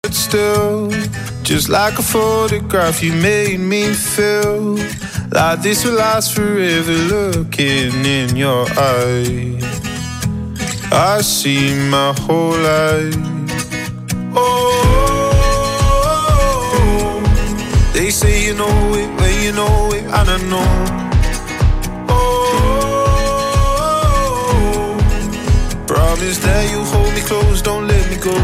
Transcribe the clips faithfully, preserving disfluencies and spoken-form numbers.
but still, just like a photograph, you made me feel like this will last forever. Looking in your eyes, I see my whole life. Oh, they say you know it when you know it, and I know. Oh, promise that you hold me close, don't let me go.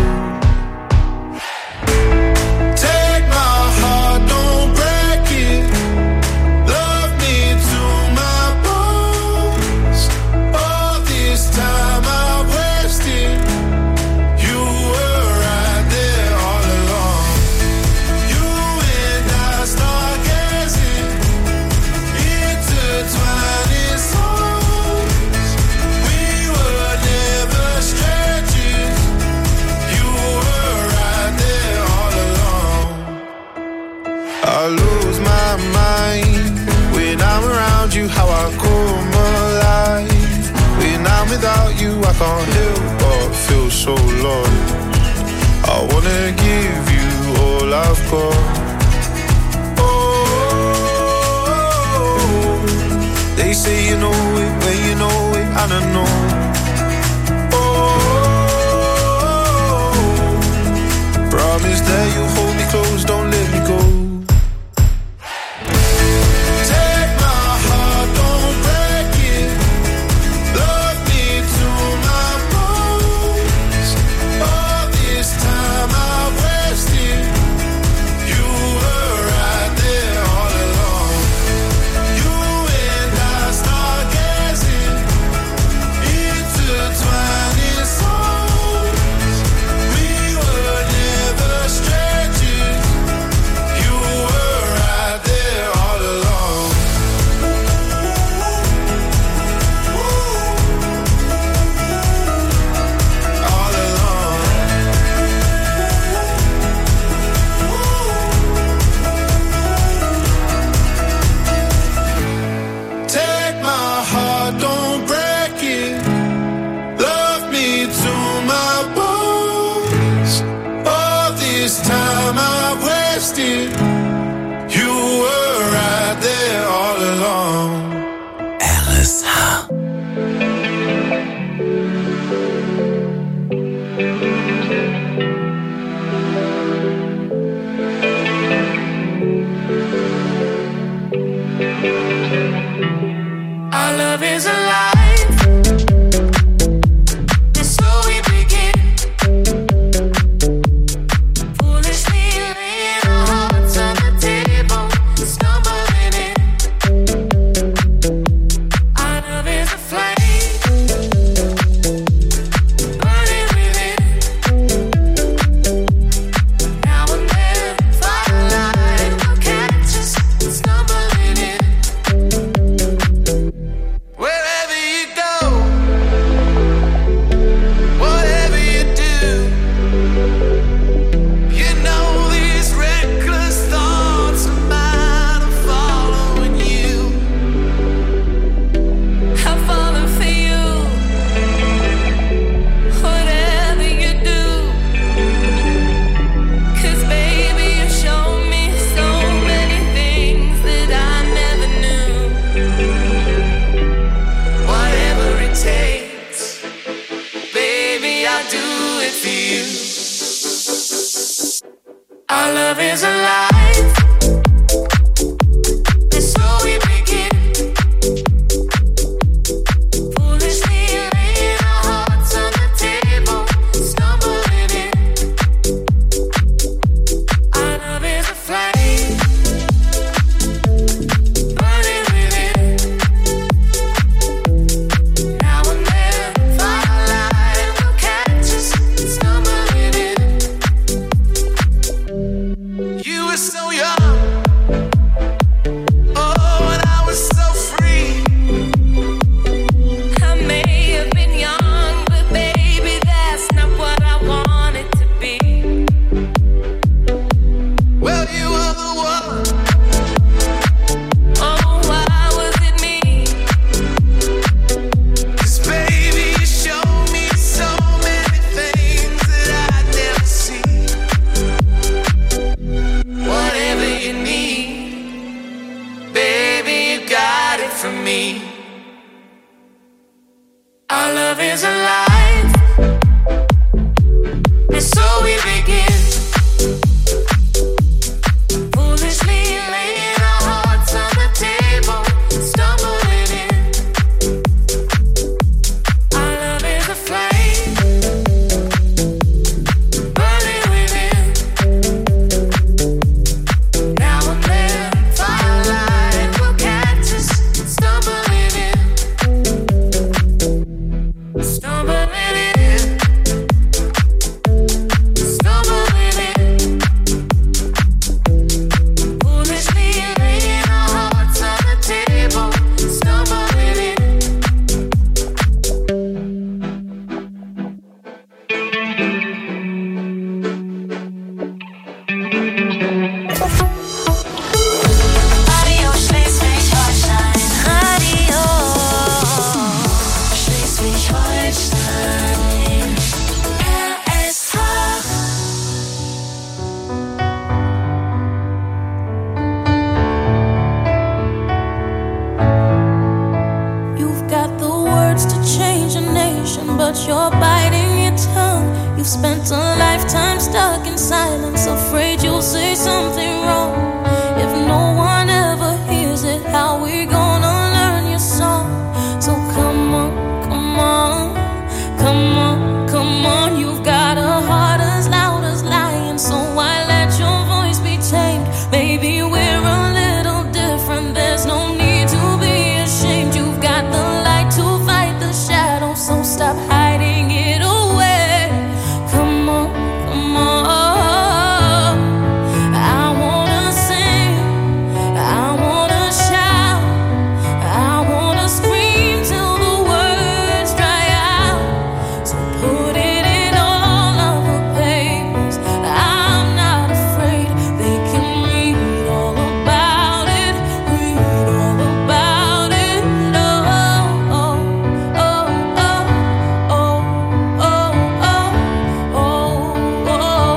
How I come alive when I'm without you, I can't help but feel so lost. I wanna give you all I've got. Oh, they say you know it when you know it, and I know. Oh, promise that you hold me close, don't let me go. You were You're biting your tongue. You've spent a lifetime stuck in silence, afraid you'll say something wrong. If no one ever hears it, how we gonna learn your song? So come on, come on, come on, come on. You've got a heart as loud as lion, so why let your voice be tamed? Maybe we're a little different, there's no need to be ashamed. You've got the light to fight the shadow, so stop hiding it away. Come on, come on. I wanna sing, I wanna shout, I wanna scream till the words dry out. So put it in all of the papers, I'm not afraid. They can read all about it, read all about it. Oh, oh, oh, oh, oh, oh, oh, oh, oh, oh, oh,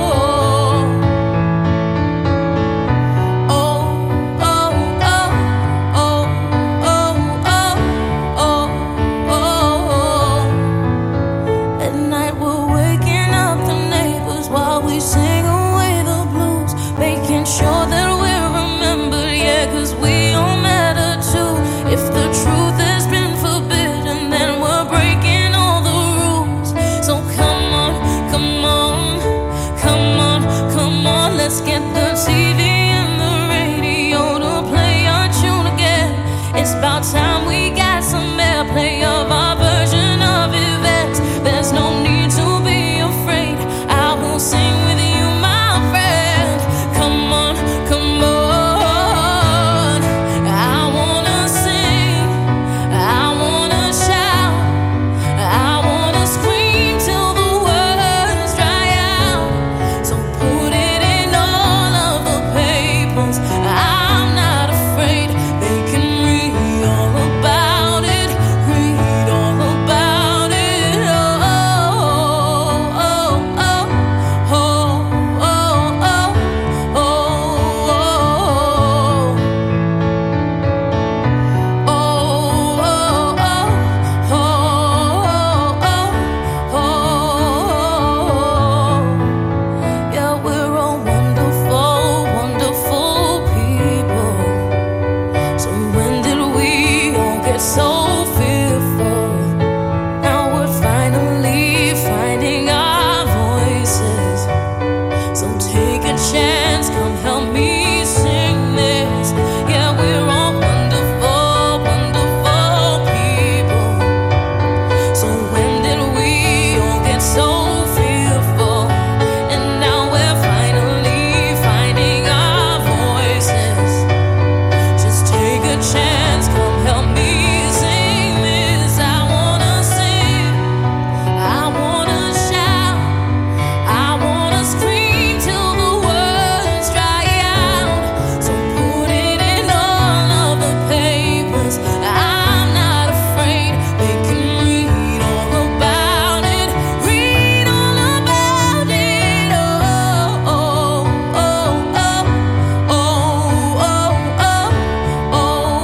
oh, oh. At night we're waking up the neighbors while we sing away the blues, making sure that we're remembered, yeah, 'cause we all matter too. If the truth has been forbidden, then we're breaking all the rules. So come on, come on, come on, come on. Let's get the T V and the radio to play our tune again. It's about time we got some airplay of our version of events. There's no need to be afraid, I will sing with you, my friend. Come on, come on. I wanna sing, I wanna shout, I wanna scream till the words dry out. So put it in all of the papers, I'm not afraid. They can read all about it, read all about it. Oh, oh, oh, oh, oh, oh, oh, oh, oh, yeah, we're all wonderful, wonderful people. So when did we all get so fearful? Now we're finally finding our voices. So take a chance, come help me sing this. Yeah, we're all wonderful, wonderful people. So when did we all get so fearful? And now we're finally finding our voices. Just take a chance, come help me sing this. I wanna sing, I wanna shout, I wanna scream till the words dry out. So put it in all of the papers, I'm not afraid. They can read all about it, read all about it. Oh, oh, oh, oh, oh, oh, oh, oh, oh, oh, oh,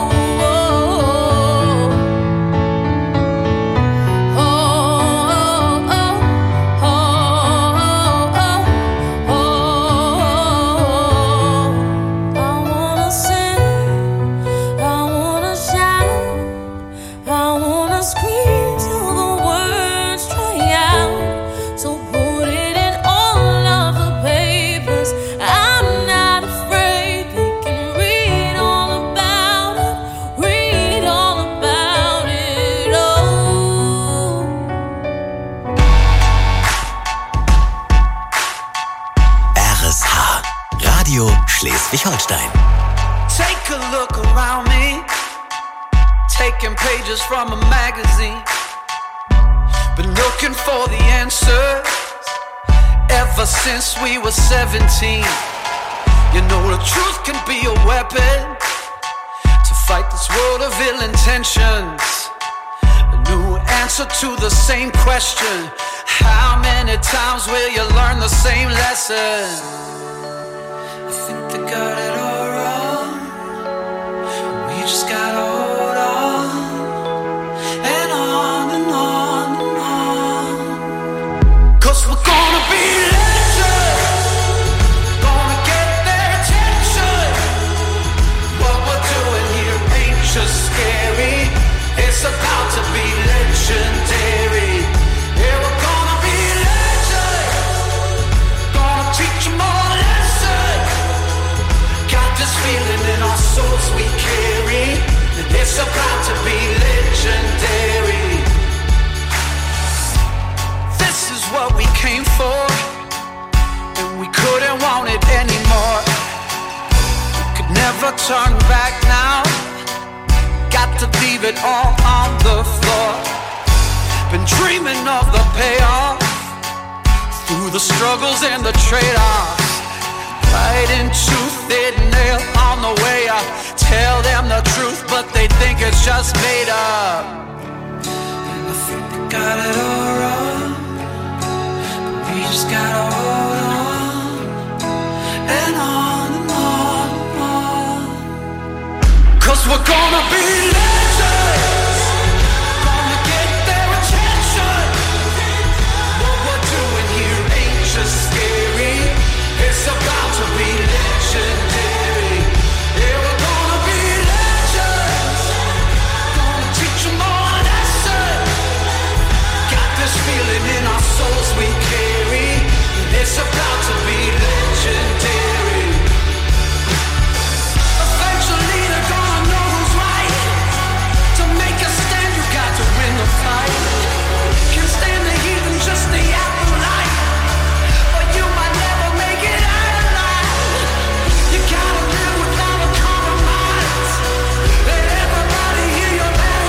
I wanna sing, I wanna shout, I wanna scream till the words dry out. So put it in all of the papers, I'm not afraid. They can read all about it, read all about it. Oh. R S H, Radio Schleswig-Holstein. Take a look around me, taking pages from a magazine. Been looking for the answers ever since we were seventeen. You know the truth can be a weapon to fight this world of ill intentions. A new answer to the same question. How many times will you learn the same lesson? I think they got it all wrong. We just gotta hold on and on and on and on. 'Cause we're gonna be legends, gonna get their attention. What we're doing here ain't just scary, it's about to be legendary. Yeah, we're gonna be legends, gonna teach them all a lesson. Got this feeling in our souls we carry, it's about to be legendary. This is what we came for, and we couldn't want it anymore. We could never turn back now, got to leave it all on the floor. Been dreaming of the payoff, through the struggles and the trade-offs. Fighting tooth and nail on the way up. Tell them the truth, but they think it's just made up. And I think they got it all wrong, but we just gotta hold on and on and on and on. 'Cause we're gonna be legends, gonna get their attention. What we're doing here ain't just scary, it's about to be legendary. Yeah, we're gonna be legends, gonna teach them all a lesson. Got this feeling in our souls we carry, it's about to be legendary. Eventually they're gonna know who's right. To make a stand you got to win the fight. Can't stand the heat and just the afterlife, or you might never make it out alive. You gotta live without a compromise. Let everybody hear your battle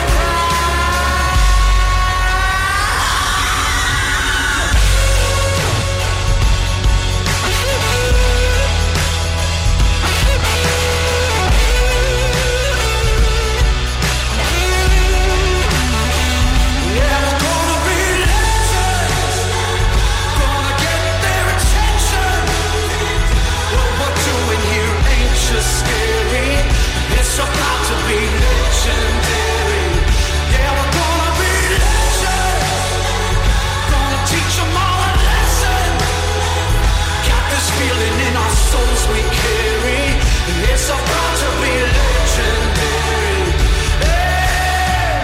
Yeah, we're gonna be legends, gonna get their attention. What we're doing here ain't just scary, it's about to be legendary. Yeah, we're gonna be legends, gonna teach them all a lesson. Got this feeling in our souls we carry, it's about to be legendary. Hey!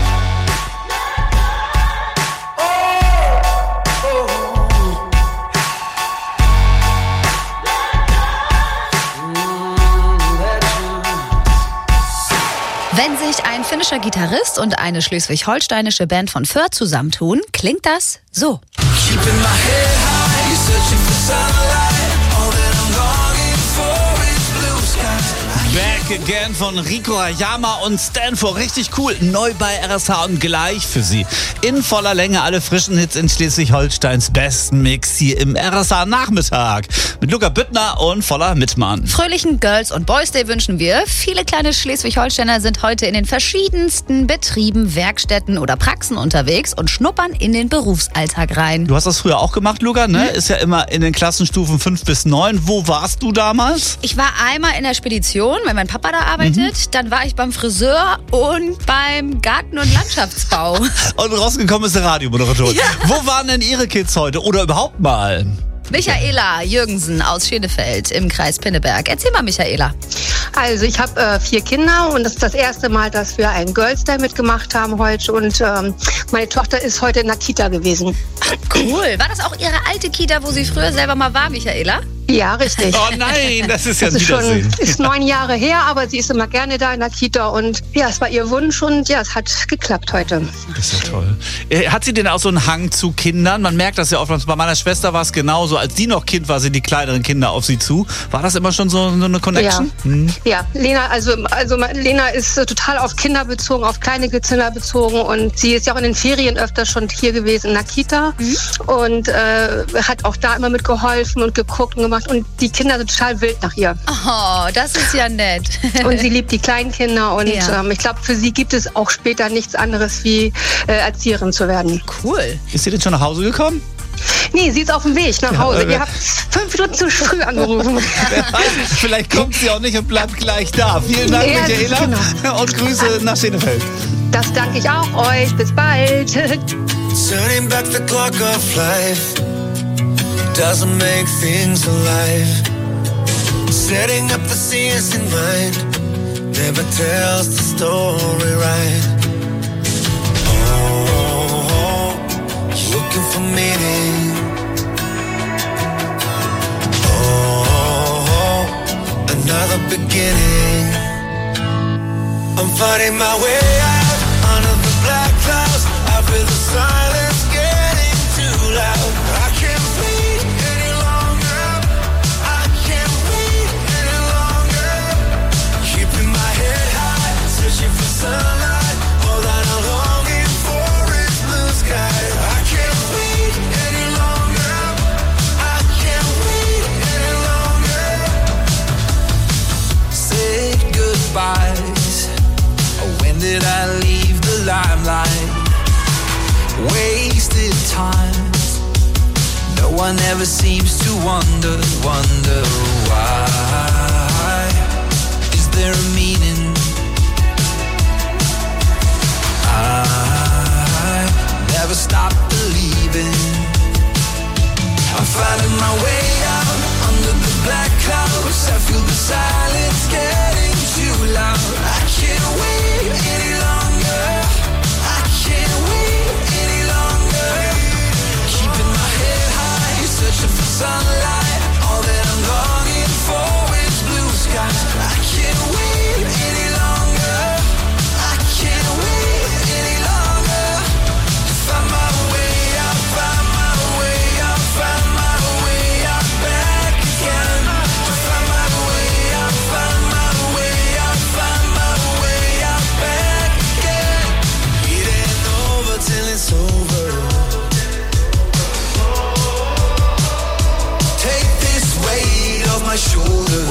Oh, oh. Mm, legends. Wenn sich ein finnischer Gitarrist und eine schleswig-holsteinische Band von Föhr zusammentun, klingt das so. Keeping my head high, searching for sunlight. All that I'm longing for is blue skies. Back Again von Rico Hayama und Stanford. Richtig cool. Neu bei R S H und gleich für Sie. In voller Länge alle frischen Hits in Schleswig-Holsteins besten Mix hier im R S H Nachmittag. Mit Luca Büttner und Voller Mittmann. Fröhlichen Girls- und Boys Day wünschen wir. Viele kleine Schleswig-Holsteiner sind heute in den verschiedensten Betrieben, Werkstätten oder Praxen unterwegs und schnuppern in den Berufsalltag rein. Du hast das früher auch gemacht, Luca, ne? Ist ja immer in den Klassenstufen fünf bis neun. Wo warst du damals? Ich war einmal in der Spedition, weil mein Papa da arbeitet. Mhm. Dann war ich beim Friseur und beim Garten- und Landschaftsbau. Und rausgekommen ist der Radiomoderatorin. Ja. Wo waren denn Ihre Kids heute oder überhaupt mal? Michaela Jürgensen aus Schönefeld im Kreis Pinneberg. Erzähl mal, Michaela. Also ich habe äh, vier Kinder und das ist das erste Mal, dass wir einen Girls Day mitgemacht haben heute und ähm, meine Tochter ist heute in der Kita gewesen. Cool. War das auch Ihre alte Kita, wo sie früher selber mal war, Michaela? Ja, richtig. Oh nein, das ist ja ein das ist Wiedersehen. schon ist neun Jahre her, aber sie ist immer gerne da in der Kita und ja, es war ihr Wunsch und ja, es hat geklappt heute. Das ist ja toll. Hat sie denn auch so einen Hang zu Kindern? Man merkt das ja oft. Bei meiner Schwester war es genauso. Als sie noch Kind war, sind die kleineren Kinder auf sie zu. War das immer schon so, so eine Connection? Ja. Hm. Ja, Lena, also, also Lena ist äh, total auf Kinder bezogen, auf kleine Kinder bezogen und sie ist ja auch in den Ferien öfter schon hier gewesen in der Kita mhm. und äh, hat auch da immer mitgeholfen und geguckt und gemacht und die Kinder sind total wild nach ihr. Oh, das ist ja nett. Und sie liebt die kleinen Kinder und ja. ähm, ich glaube, für sie gibt es auch später nichts anderes wie äh, Erzieherin zu werden. Cool. Ist sie denn schon nach Hause gekommen? Nee, sie ist auf dem Weg nach Hause. Ja, Ihr habt fünf Minuten zu früh angerufen. Wer weiß, vielleicht kommt sie auch nicht und bleibt gleich da. Vielen Dank, ja, Michaela. Genau. Und Grüße nach Schenefeld. Das danke ich auch euch. Bis bald. Turning back the clock of life doesn't make things alive. Setting up the scenes in mind never tells the story right. Looking for meaning. Oh, another beginning. I'm finding my way out under the black clouds. I feel the silence getting too loud. I can't wait any longer. I can't wait any longer. Keeping my head high, searching for sunlight. All that I'm longing for is blue sky. When did I leave the limelight? Wasted time. No one ever seems to wonder, wonder why. Is there a meaning? I never stop believing. I'm finding my way out under the black clouds. I feel the silence getting too loud. I can't wait any longer. I can't wait any longer. Keeping my head high, searching for sunlight. All that I'm longing for is blue skies. I can't wait any longer. I can't wait any longer. To find my way out, find my way out, find my way out back again. To find my way out, find my way out, find my way out back again. It ain't over till it's over. Take this weight off my shoulder.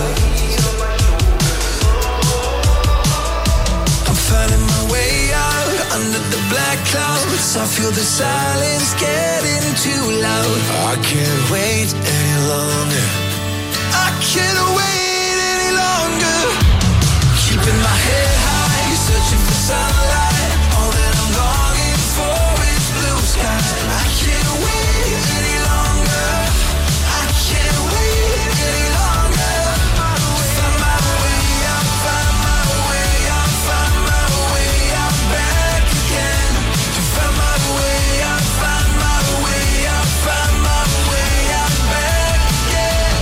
I'm finding my way out under the black clouds. I feel the silence getting too loud. I can't wait any longer. I can't wait any longer. Keeping my head high, searching for sunlight. All that I'm longing for is blue skies. I can't wait any longer. I can't wait any longer. Find my way out, find my way out, find my way out back again. To find my way out, find my way out, find my way out back again.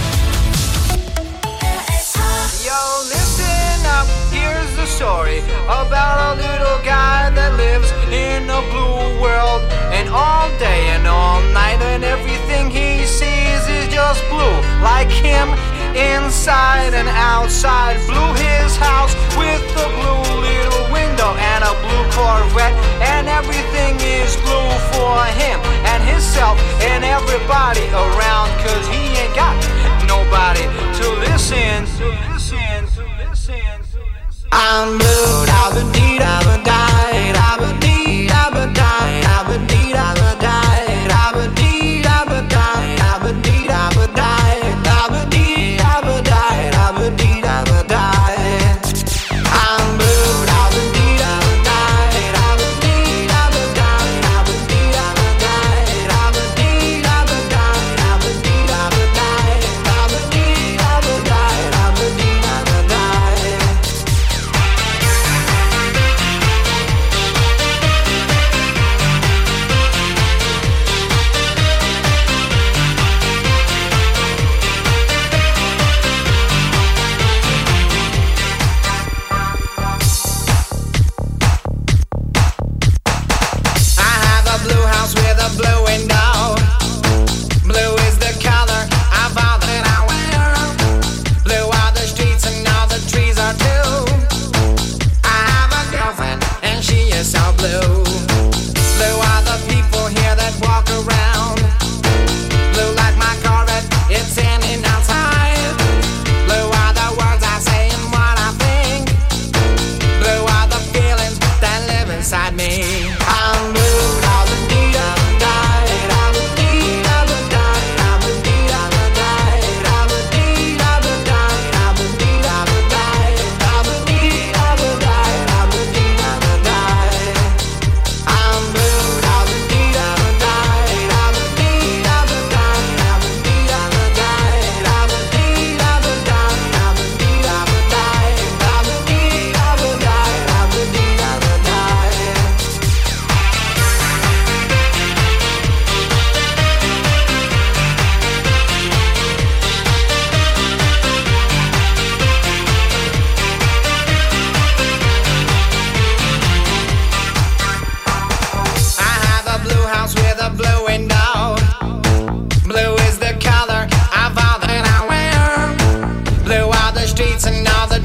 Yo, listen up, here's the story about a little guy that lives in a blue world. And all day and all night and everything he sees is just blue. Like him, inside and outside. Blue his house with a blue little window and a blue Corvette. And everything is blue for him and himself and everybody around. Cause he ain't got nobody to listen, to listen, to listen, to listen. I'm blue, da ba dee da ba die, da ba dee da ba die, da ba dee da ba die, da ba dee da ba die, da ba dee da ba die, da ba dee da ba die, da ba dee da ba die. I'm blue, da ba dee da ba die, da ba dee da ba die, da ba dee da ba die, da ba dee da ba die, da ba dee da ba die, da ba dee da ba die, da ba dee da ba die.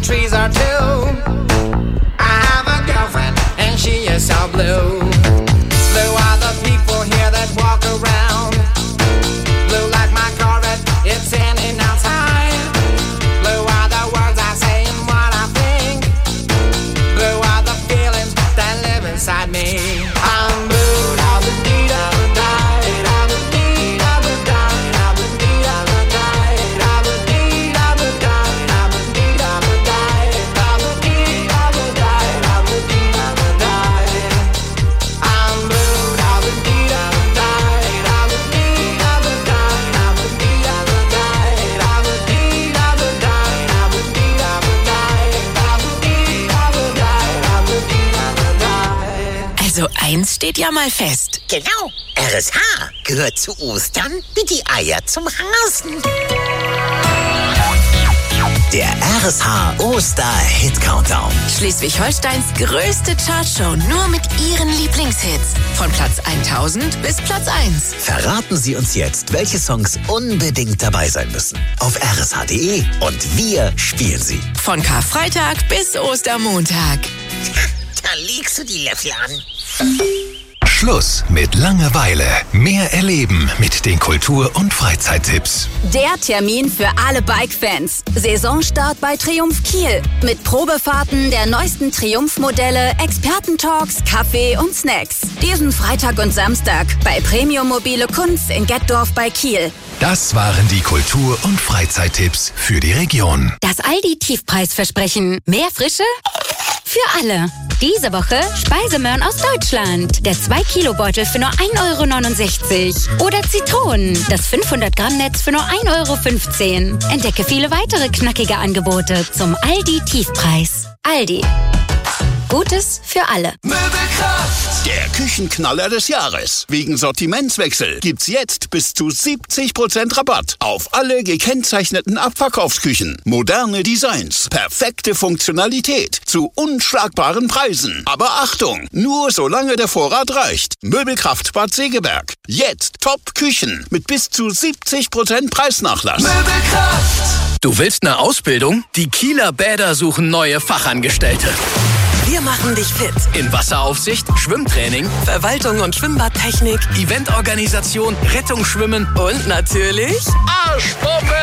trees are too. I have a girlfriend and she is so blue. Blue are the people here that walk around. Blue like my Corvette, it's in and outside. Blue are the words I say and what I think. Blue are the feelings that live inside me. I'm blue. Also eins steht ja mal fest. Genau, R S H gehört zu Ostern wie die Eier zum Hasen. Der R S H Oster-Hit-Countdown. Schleswig-Holsteins größte Chartshow nur mit ihren Lieblingshits. Von Platz tausend bis Platz eins. Verraten Sie uns jetzt, welche Songs unbedingt dabei sein müssen. Auf r s h punkt d e und wir spielen sie. Von Karfreitag bis Ostermontag. Da legst du die Löffel an. Schluss mit Langeweile. Mehr erleben mit den Kultur- und Freizeittipps. Der Termin für alle Bike-Fans. Saisonstart bei Triumph Kiel. Mit Probefahrten der neuesten Triumph-Modelle, Expertentalks, Kaffee und Snacks. Diesen Freitag und Samstag bei Premium Mobile Kunst in Gettorf bei Kiel. Das waren die Kultur- und Freizeittipps für die Region. Das Aldi-Tiefpreisversprechen. Mehr Frische? Für alle. Diese Woche Speisemöhren aus Deutschland. Der zwei Kilo Beutel für nur ein Euro neunundsechzig. Oder Zitronen. Das fünfhundert Gramm Netz für nur ein Euro fünfzehn. Entdecke viele weitere knackige Angebote zum Aldi-Tiefpreis. Aldi. Gutes für alle. Möbelkraft! Der Küchenknaller des Jahres. Wegen Sortimentswechsel gibt's jetzt bis zu siebzig Prozent Rabatt auf alle gekennzeichneten Abverkaufsküchen. Moderne Designs, perfekte Funktionalität zu unschlagbaren Preisen. Aber Achtung, nur solange der Vorrat reicht. Möbelkraft Bad Segeberg. Jetzt Top-Küchen mit bis zu siebzig Prozent Preisnachlass. Möbelkraft! Du willst eine Ausbildung? Die Kieler Bäder suchen neue Fachangestellte. Wir machen dich fit. In Wasseraufsicht, Schwimmtraining, Verwaltung und Schwimmbadtechnik, Eventorganisation, Rettungsschwimmen und natürlich Arschbomben!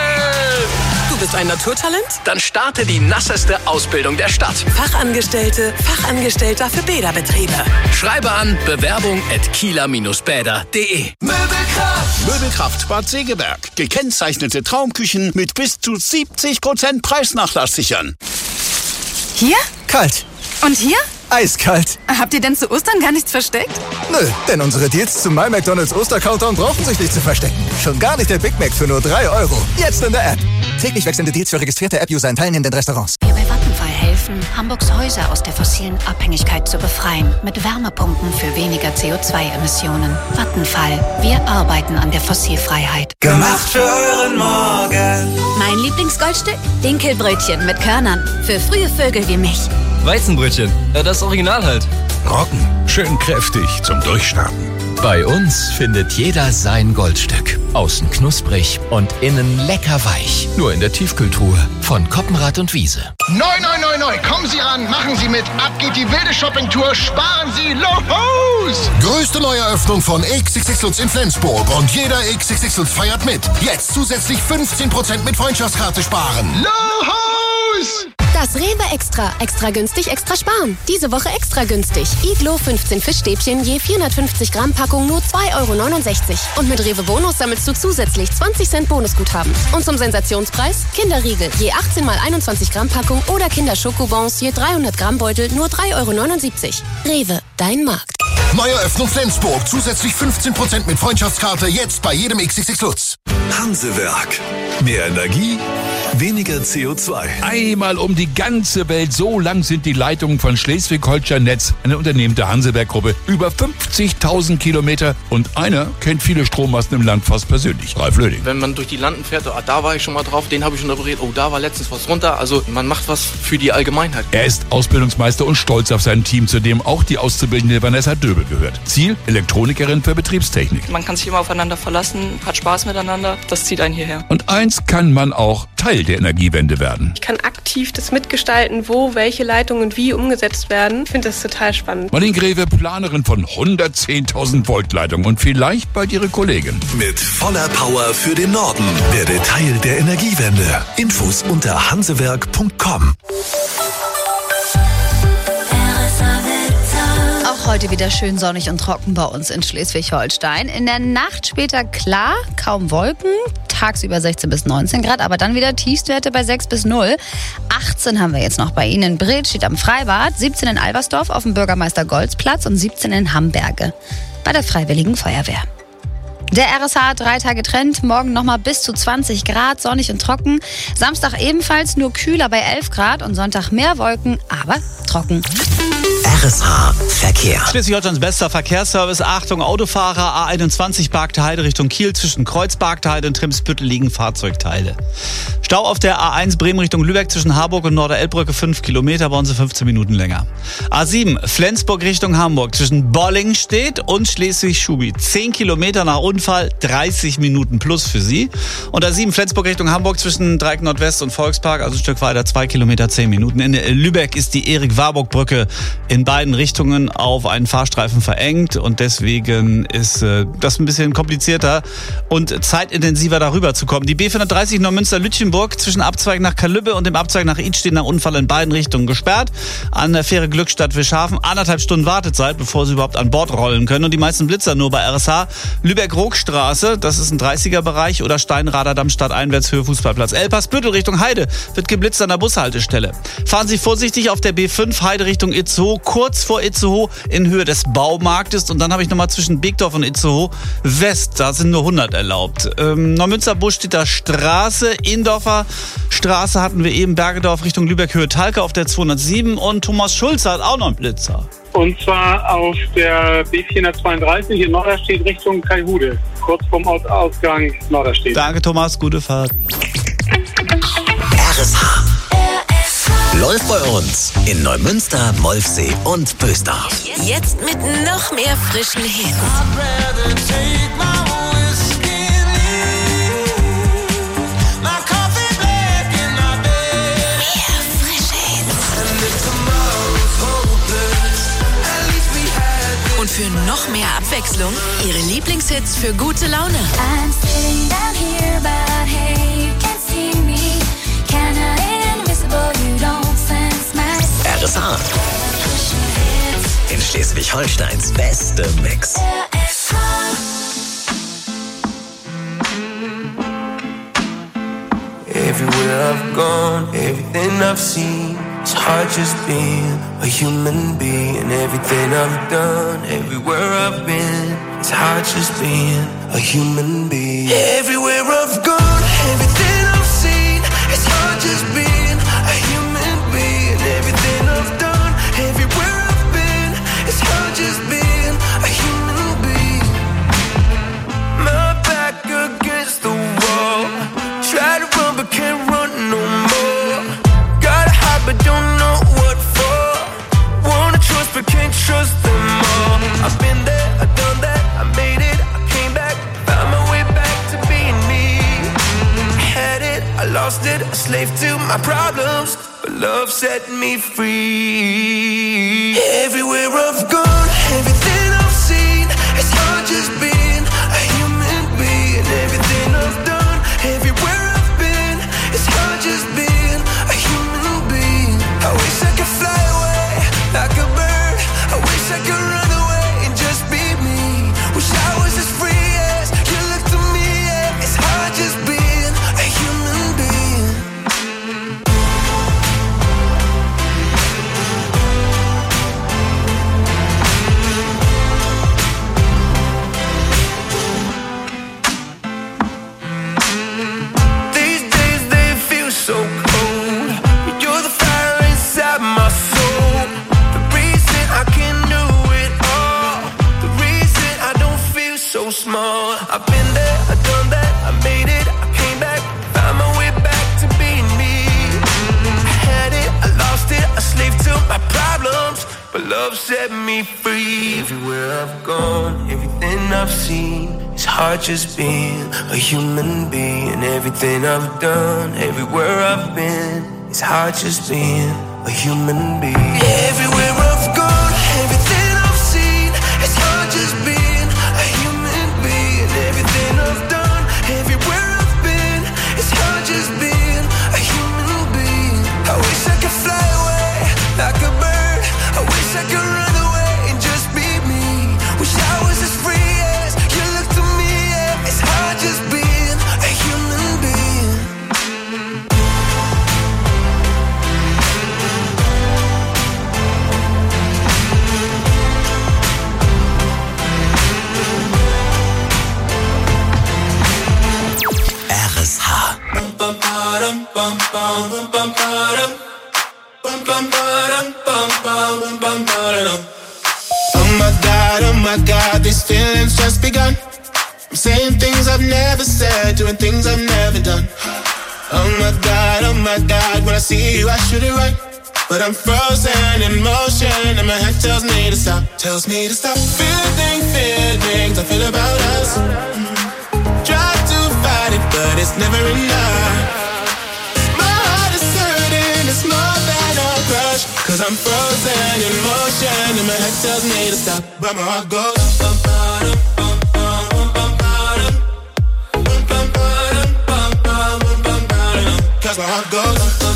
Du bist ein Naturtalent? Dann starte die nasseste Ausbildung der Stadt. Fachangestellte, Fachangestellter für Bäderbetriebe. Schreibe an bewerbung at kieler Bindestrich bäder punkt de. Möbelkraft! Möbelkraft Bad Segeberg. Gekennzeichnete Traumküchen mit bis zu siebzig Prozent Preisnachlass sichern. Hier? Kalt. Und hier? Eiskalt. Habt ihr denn zu Ostern gar nichts versteckt? Nö, denn unsere Deals zum My McDonald's Oster-Countdown brauchen sich nicht zu verstecken. Schon gar nicht der Big Mac für nur drei Euro. Jetzt in der App. Täglich wechselnde Deals für registrierte App-User in teilnehmenden Restaurants. Wir bei Vattenfall helfen, Hamburgs Häuser aus der fossilen Abhängigkeit zu befreien. Mit Wärmepumpen für weniger C O zwei Emissionen. Vattenfall. Wir arbeiten an der Fossilfreiheit. Gemacht für euren Morgen. Mein Lieblingsgoldstück? Dinkelbrötchen mit Körnern. Für frühe Vögel wie mich. Weizenbrötchen, ja, das Original halt. Roggen, schön kräftig zum Durchstarten. Bei uns findet jeder sein Goldstück. Außen knusprig und innen lecker weich. Nur in der Tiefkühltruhe von Koppenrad und Wiese. Neu, neu, neu, neu. Kommen Sie ran, machen Sie mit. Ab geht die wilde Shoppingtour. Sparen Sie los! Größte Neueröffnung von X X X Lutz in Flensburg. Und jeder X X X Lutz feiert mit. Jetzt zusätzlich fünfzehn Prozent mit Freundschaftskarte sparen. Los! Das Rewe Extra. Extra günstig, extra sparen. Diese Woche extra günstig. Iglo fünfzehn Fischstäbchen je vierhundertfünfzig Gramm Packung nur zwei Euro neunundsechzig. Und mit Rewe Bonus sammelst du zusätzlich zwanzig Cent Bonusguthaben. Und zum Sensationspreis Kinderriegel je achtzehn mal einundzwanzig Gramm Packung oder Kinderschokobons je dreihundert Gramm Beutel nur drei Euro neunundsiebzig. Rewe, dein Markt. Neueröffnung Flensburg. Zusätzlich fünfzehn Prozent mit Freundschaftskarte jetzt bei jedem X X X Lutz. Hansewerk. Mehr Energie, weniger C O zwei. Einmal um die ganze Welt. So lang sind die Leitungen von Schleswig-Holstein Netz, ein Unternehmen der Hansewerk-Gruppe. Über fünfzigtausend Kilometer und einer kennt viele Strommasten im Land fast persönlich. Ralf Löding. Wenn man durch die Landen fährt, oh, da war ich schon mal drauf, den habe ich schon repariert, oh, da war letztens was runter. Also man macht was für die Allgemeinheit. Er ist Ausbildungsmeister und stolz auf sein Team, zu dem auch die Auszubildende Vanessa Döbel gehört. Ziel, Elektronikerin für Betriebstechnik. Man kann sich immer aufeinander verlassen, hat Spaß miteinander, das zieht einen hierher. Und eins kann man auch teilen. Teil der Energiewende werden. Ich kann aktiv das mitgestalten, wo welche Leitungen wie umgesetzt werden. Ich finde das total spannend. Marlene Greve, Planerin von hundertzehntausend Volt Leitung und vielleicht bald ihre Kollegin. Mit voller Power für den Norden. Werde Teil der Energiewende. Infos unter hansewerk punkt com. Auch heute wieder schön sonnig und trocken bei uns in Schleswig-Holstein. In der Nacht später klar, kaum Wolken, tagsüber sechzehn bis neunzehn Grad, aber dann wieder Tiefstwerte bei sechs bis null. achtzehn haben wir jetzt noch bei Ihnen in Brilz, steht am Freibad, siebzehn in Albersdorf auf dem Bürgermeister-Goltz-Platz und siebzehn in Hamberge bei der Freiwilligen Feuerwehr. Der R S H drei Tage Trend, morgen nochmal bis zu zwanzig Grad, sonnig und trocken. Samstag ebenfalls nur kühler bei elf Grad und Sonntag mehr Wolken, aber trocken. R S H Verkehr. Schleswig-Holsteins bester Verkehrsservice. Achtung, Autofahrer, A einundzwanzig Barkte Heide Richtung Kiel. Zwischen Kreuz Barkte Heide und Trimsbüttel liegen Fahrzeugteile. Stau auf der A eins Bremen Richtung Lübeck zwischen Harburg und Norder-Elbbrücke fünf Kilometer, brauchen Sie fünfzehn Minuten länger. A sieben Flensburg Richtung Hamburg zwischen Bollingstedt und Schleswig-Schubi. zehn Kilometer nach Unfall, dreißig Minuten plus für Sie. Und A sieben Flensburg Richtung Hamburg zwischen Dreieck Nordwest und Volkspark, also ein Stück weiter, zwei Kilometer, zehn Minuten. In Lübeck ist die Erik-Warburg-Brücke in beiden Richtungen auf einen Fahrstreifen verengt und deswegen ist äh, das ein bisschen komplizierter und zeitintensiver darüber zu kommen. Die B vierhundertdreißig Neumünster-Lütchenburg zwischen Abzweig nach Kalübbe und dem Abzweig nach Id steht nach Unfall in beiden Richtungen gesperrt. An der Fähre Glückstadt-Wischhafen anderthalb Stunden Wartezeit, bevor Sie überhaupt an Bord rollen können. Und die meisten Blitzer nur bei R S H. Lübeck-Rockstraße, das ist ein dreißiger-Bereich, oder Steinrader-Damm stadteinwärts Höhe Fußballplatz. Elpersbüttel Richtung Heide wird geblitzt an der Bushaltestelle. Fahren Sie vorsichtig auf der B fünf Heide Richtung Itzehoe, kurz vor Itzehoe in Höhe des Baumarktes. Und dann habe ich nochmal zwischen Begdorf und Itzehoe West, da sind nur hundert erlaubt. Ähm, Neumünster-Buschstedter Straße, Indorfer Straße hatten wir eben, Bergedorf Richtung Lübeck Höhe Talke auf der zweihundertsieben und Thomas Schulze hat auch noch einen Blitzer. Und zwar auf der B vierhundertzweiunddreißig in Norderstedt Richtung Kaihude, kurz vorm Ausgang Norderstedt. Danke Thomas, gute Fahrt. R S H läuft bei uns in Neumünster, Molfsee und Bösdorf. Jetzt mit noch mehr frischen Hits. Und für noch mehr Abwechslung, Ihre Lieblingshits für gute Laune. R S H. In Schleswig-Holsteins beste Mix. Everywhere I've gone, everything I've seen, it's hard just being a human being. Everything I've done, everywhere I've been, it's hard just being a human being. Everywhere I've gone, everything I've seen, it's hard just being a human being. Everything I've done, everywhere I've been, it's hard just being a human being. My back against the wall, try to run but can't run no more. Gotta hide but don't know what for. Wanna trust but can't trust them all. I've been there, I've done that, I made it, I came back, found my way back to being me. I had it, I lost it, a slave to my problems, but love set me free. Everywhere I've gone, everything I've seen, it's hard just being a human being. Everything I've done, everywhere I've been, it's hard just being a human being. I wish I could fly away like a bird. I wish I could run away and just be me. Wish I was as free as you look to me. Yeah. It's hard just being a human being. These days they feel so cold, but you're the fire inside my soul. The reason I can do it all, the reason I don't feel so small. I've been there, I've done that, I made it, I came back, found my way back to being me. I had it, I lost it, a slave to my problems, but love set me free. Everywhere I've gone, everything I've seen, it's hard just being a human being. Everything I've done, everywhere I've been, it's hard just being a human being. Everywhere I've gone, everything I've seen, it's hard just being a human being. Everything I've done, everywhere I've been, it's hard just being a human being. I wish I could fly away like a bird. I wish I could run away and just be me. Wish I was as free as you look to me. Yeah. It's hard just being a human being. R S H. Oh my God, oh my God, these feelings just begun. I'm saying things I've never said, doing things I've never done. Oh my God, oh my God, when I see you I shoot it right, but I'm frozen in motion and my head tells me to stop, tells me to stop. Feeling, feelings I feel about us. Try to fight it, but it's never enough. It's more than a crush, cause I'm frozen in motion and my head tells me to stop, but my heart goes. Cause my heart goes.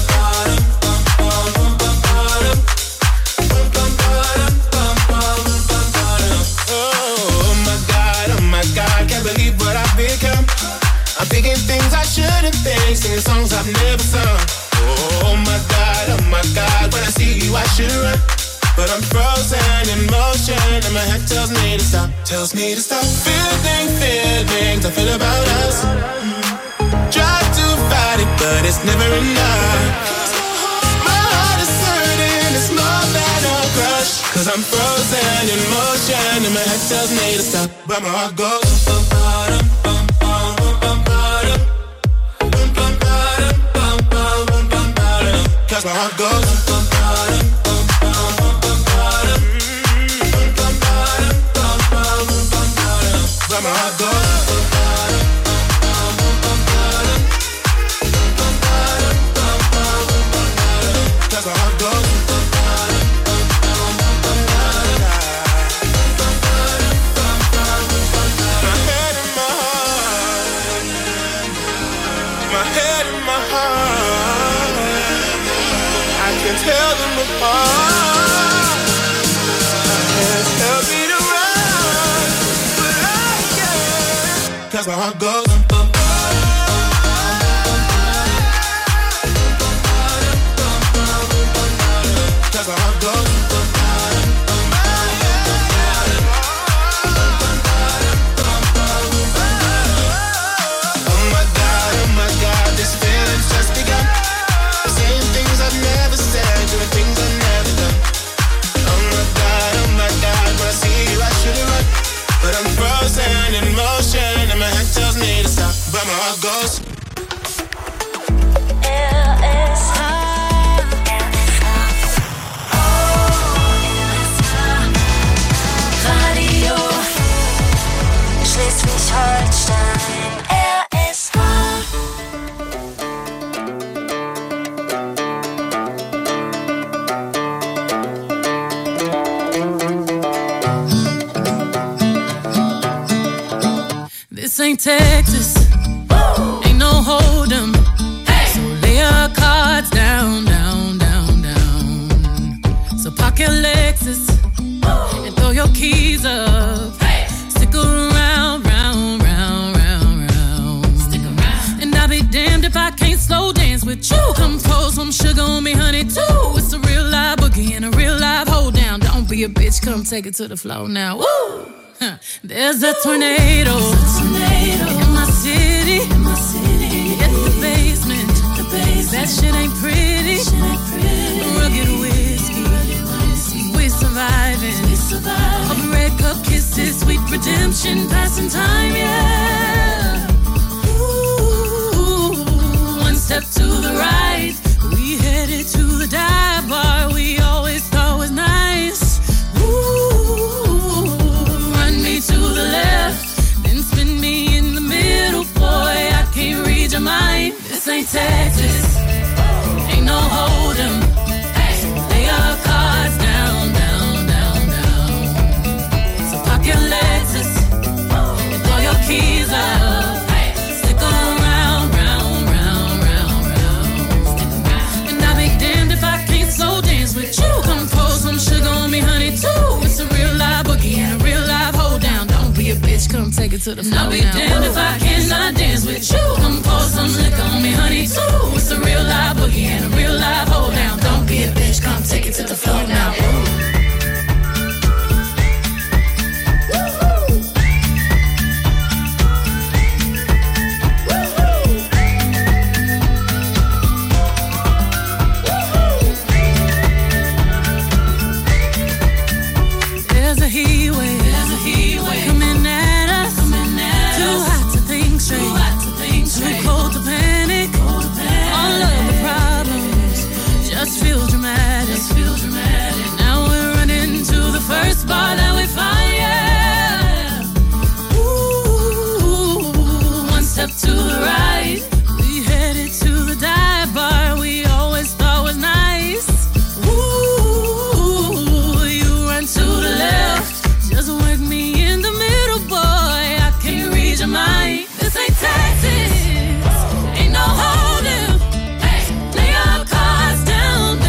Oh my God, oh my God, can't believe what I've become. I'm thinking things I shouldn't think, singing songs I've never sung. Oh my God, oh my God, when I see you I should run, but I'm frozen in motion and my head tells me to stop, tells me to stop. Feeling, feelings I feel about us. Try to fight it, but it's never enough. My heart is hurting, it's more than a crush, cause I'm frozen in motion and my head tells me to stop, but my heart goes. Cause my heart goes. But my heart goes. Cause my heart goes. My head and my heart. My head and my heart. I can tell them apart. My hands tell me to run, but I can't. Cause my heart goes. Cause my heart goes. Oh my God, oh my God, this feeling's just begun. Saying things I've never said, doing things I've never done. Oh my God, oh my God, when I see you I should have run, but I'm frozen in motion and my head tells me to stop, but my heart goes. Radio Schleswig-Holstein, R S H. This ain't Texas, Woo! Ain't no hold'em. Hey! So lay your cards down, down, down, down. So park your Lexus Woo! And throw your keys up. Hey! Stick around, round, round, round, round. Stick around. And I'll be damned if I can't slow dance with you. Come pour some sugar on me, honey, too. It's a real live boogie and a real live hold down. Don't be a bitch, come take it to the floor now. Woo! There's a tornado, There's a tornado in my city, in my city. It's the basement, the basement. That shit ain't pretty, shit ain't pretty. Rugged whiskey, rugged whiskey. We're surviving, we surviving. Of red cup kisses, sweet redemption, passing time, yeah. Ooh, one step to the right, we headed to the dive bar we always thought was nice. Ooh, to the left, then spin me to the floor. I'll be damned if I cannot dance with you. Come pour some liquor on me, honey, too. It's a real live boogie and a real live hold down. Don't be a bitch, come take it to the floor now. Ooh. Feel dramatic. Feel dramatic. Now we're running to the first bar that we find, yeah. Ooh, one step to the right. We headed to the dive bar we always thought was nice. Ooh, you run to the left. Just work me in the middle, boy. I can't read your mind. This ain't Texas. Ain't no holding. Lay your cards down.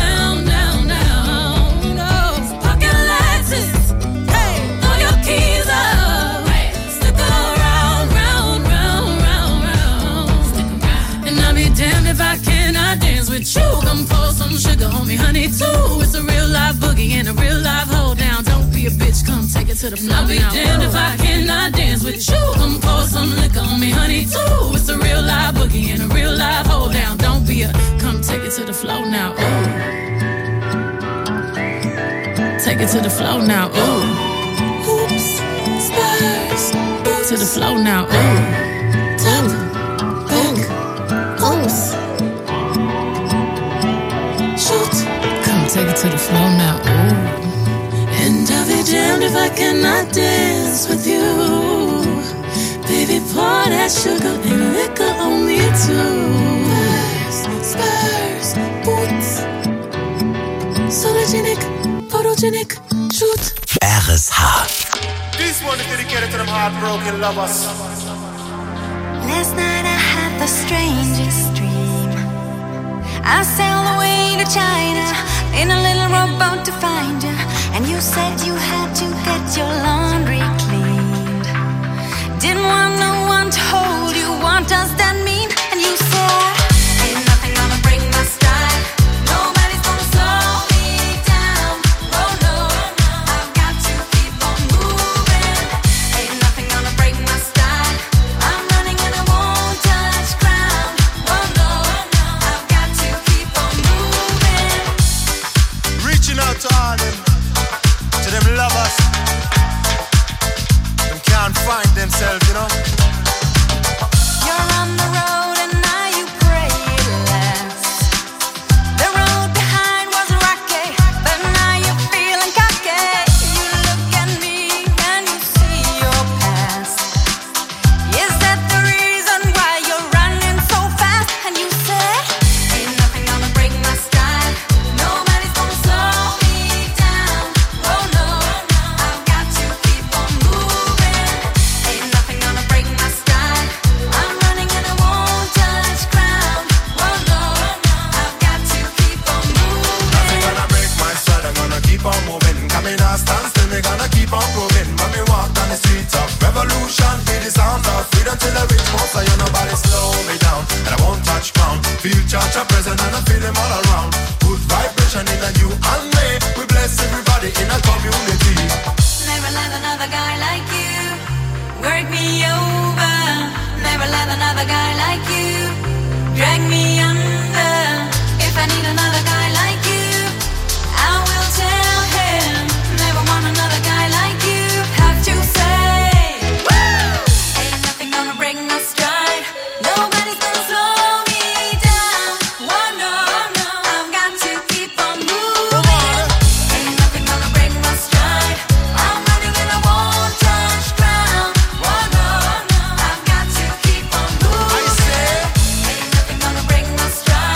You come pour some sugar on me, honey, too. It's a real live boogie and a real live hold down. Don't be a bitch, come take it to the floor. I'll be damned if I cannot dance with you. Come pour some liquor on me, honey, too. It's a real live boogie and a real live hold down. Don't be a, come take it to the floor now. Ooh. Take it to the floor now. Ooh. Hoops, spurs, boots to the floor now. Ooh. Top, back, oops. Come take it to the floor now, ooh. And I'll be damned if I cannot dance with you. Baby, pour that sugar and liquor on me too. Spurs, boots, sologenic, photogenic, shoot. R S H. This one is dedicated to them heartbroken lovers. Last night I had the strangest dream. I sailed away to China in a little rowboat to find you. And you said you had to get your laundry cleaned. Didn't want no one to hold you, what does that mean? And you said, ain't nothing gonna break my style. Nobody's gonna slow me down. Oh no, I've got to keep on moving. Ain't nothing gonna break my style. I'm running and I won't touch ground. Oh no, I've got to keep on moving. Reaching out to all them, to them lovers. Them can't find themselves, you know. You're on the road and now you pray it lasts. The road behind was rocky, but now you're feeling cocky. You look at me and you see your past. Is that the reason why you're running so fast? And you said, ain't nothing gonna break my style. Nobody's gonna slow me down. Oh no, I've got to keep on moving. Ain't nothing gonna break my style. I'm running and I won't touch ground. Oh no, I've got to keep on moving. Nothing gonna break my stride, I'm gonna keep on moving. Come in and stand still, me gonna keep on proving. When me walk down the streets of revolution, feel the sound of freedom till I reach most. So you nobody slow me down, and I won't touch ground. Feel church a present and I feel them all around. Good vibration in a you and me. We bless everybody in a community. Never let another guy like you work me over. Never let another guy like you drag me under. If I need another guy like you, I will tell him. Never want another guy like you. Have to say, ain't nothing gonna break my stride. Nobody's gonna slow me down. Oh no, I've got to keep on moving. Ain't nothing gonna break my stride. I'm running and I won't touch ground. Oh no, I've got to keep on moving. Ain't nothing gonna break my stride.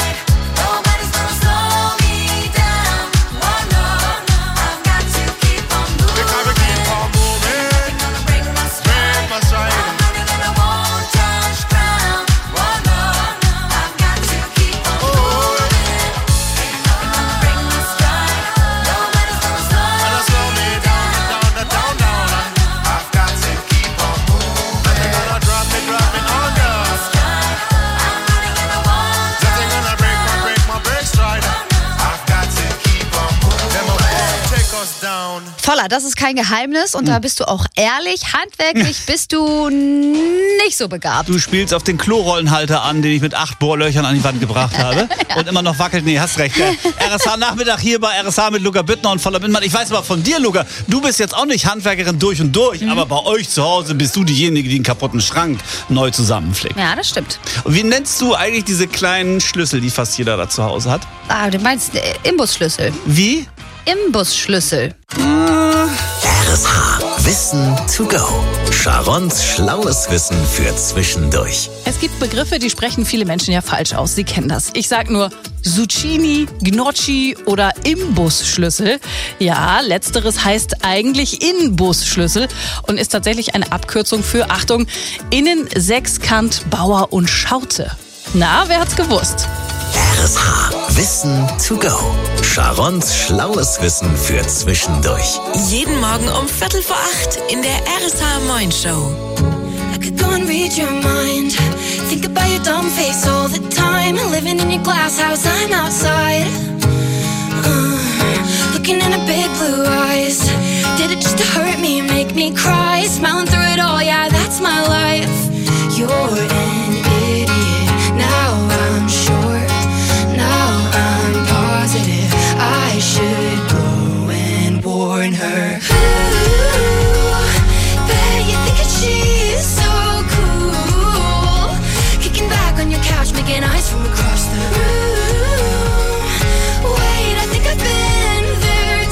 Voller, das ist kein Geheimnis und hm. da bist du auch ehrlich. Handwerklich bist du nicht so begabt. Du spielst auf den Klorollenhalter an, den ich mit acht Bohrlöchern an die Wand gebracht habe ja. und immer noch wackelt. Nee, hast recht. R S H-Nachmittag hier bei R S H mit Luca Büttner und Voller Bindmann. Ich weiß aber von dir, Luca, du bist jetzt auch nicht Handwerkerin durch und durch, mhm. aber bei euch zu Hause bist du diejenige, die einen kaputten Schrank neu zusammenflickt. Ja, das stimmt. Und wie nennst du eigentlich diese kleinen Schlüssel, die fast jeder da zu Hause hat? Ah, du meinst äh, Imbusschlüssel. Wie? Imbusschlüssel. R S H. Wissen to go. Sharons schlaues Wissen für zwischendurch. Es gibt Begriffe, die sprechen viele Menschen ja falsch aus. Sie kennen das. Ich sag nur Zucchini, Gnocchi oder Imbusschlüssel. Ja, letzteres heißt eigentlich Inbusschlüssel und ist tatsächlich eine Abkürzung für, Achtung, Innen, Sechskant, Bauer und Schaute. Na, wer hat's gewusst? R S H. Wissen to go. Sharons schlaues Wissen für zwischendurch. Jeden Morgen um Viertel vor acht in der R S H Moin Show. I could go and read your mind. Think about your dumb face all the time. Living in your glass house, I'm outside. Uh, looking in her big blue eyes. Did it just to hurt me, make me cry? Smiling through it all, yeah, that's my life. You're an idiot, now I'm sure. Now I'm positive I should go and warn her. Ooh, bet you think that she's so cool. Kicking back on your couch, making eyes from across the room. Wait, I think I've been there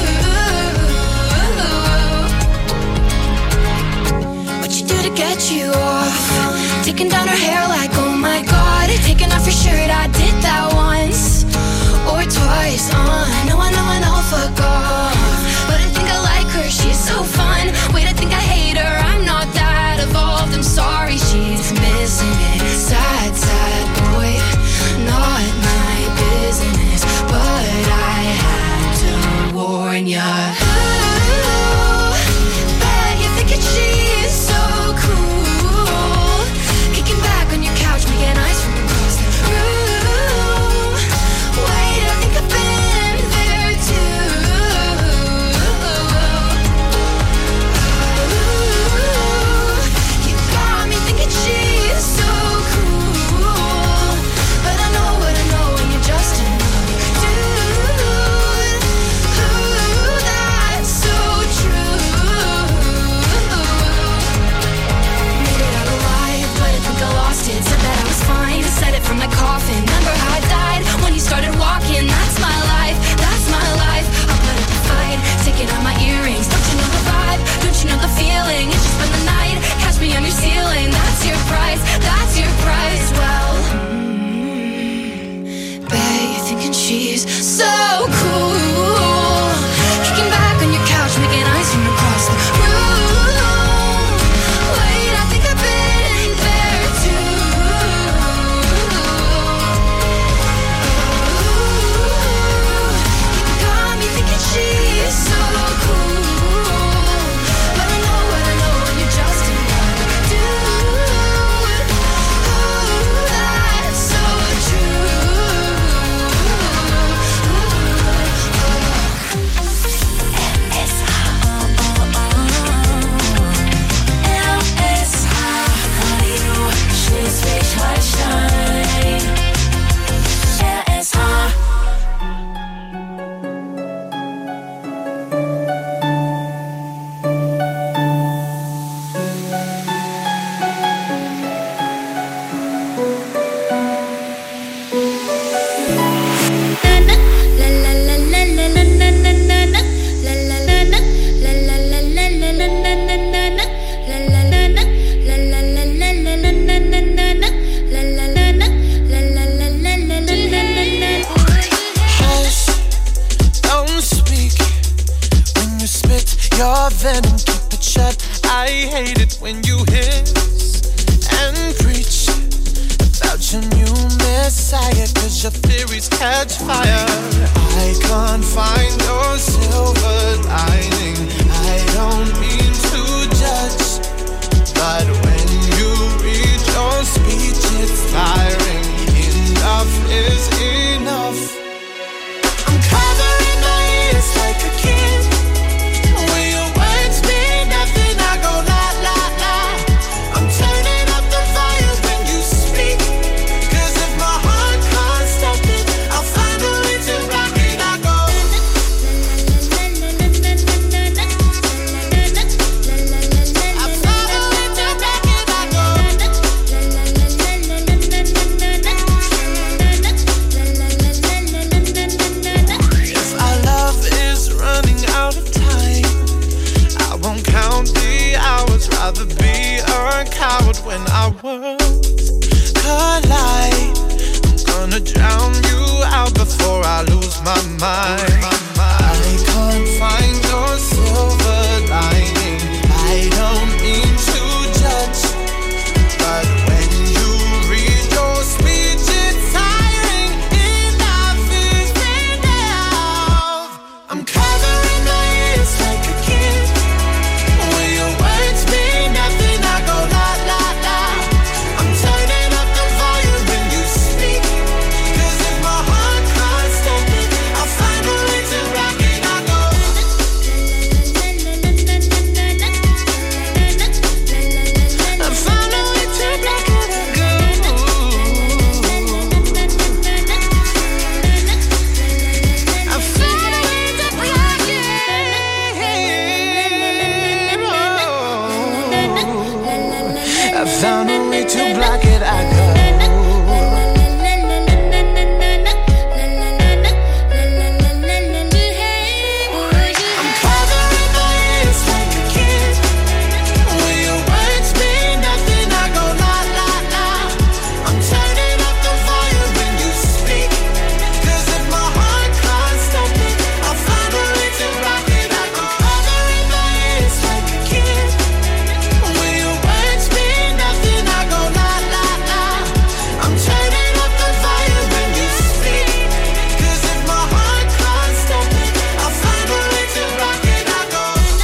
too. What you do to get you off? Taking down her hair like, oh my god. Taking off your shirt, I did that once or twice. Uh, no, I know, I know, fuck off. But I think I like her, she's so fun. Wait, I think I hate her, I'm not that evolved. I'm sorry, she's missing it. Sad, sad boy, not my business. But I had to warn ya. Ooh, bet you think that she's so cool. Kicking back on your couch, making eyes from across the room. Wait, I think I've been there too. Ooh, you got me thinking she's so cool. But I know what I know when you're just another dude. Ooh, that's so true. Made it out alive, but I think I lost it. Said that I was fine, said it from the coffin. Remember how I died when you started walking? That's my life, that's my life. I'll put up a fight, taking out my earrings. Don't you know the vibe? Don't you know the feeling? It's just spend the night, catch me on your ceiling. That's your price, that's your price. Well, mm, bet you're thinking she's so cool. Kicking back on your couch, making eyes from across the room. Wait, I think I've been there too. You got me thinking she's so cool. But I know what I know when you're just another dude. Oh, that's so true. R S H. R S H. Radio Schleswig-Holstein. R S H. Don't speak when you spit your venom, keep it shut. I hate it when you hiss and preach about your new messiah, cause your theories catch fire. I can't find your silver lining. I don't mean to judge, but when you read your speech, it's tiring. Enough is enough. I'm covering my ears like a kid. mind. I can't find your silver lining. I don't mean to judge, but when you read your speech, it's tiring. Enough is enough. I'm covering my ears like a kid. When your words mean nothing, I go la la la. I'm turning up the volume when you speak. 'Cause if my heart can't stop it, I'll find a way to rock it. I go. I found a way to rock it. I go. I found a way to rock it. I found a way to block it. I go. I'm covering my ears like a kid. When your words mean nothing, I go la la la. I'm turning up the volume when you speak. 'Cause if my heart can't stop it, I'll find a way to rock it. I go. Covering my ears like a kid. When your words mean nothing, I go la la la. I'm turning up the volume when you speak. 'Cause if my heart can't stop it, I'll find a way to rock it. I go.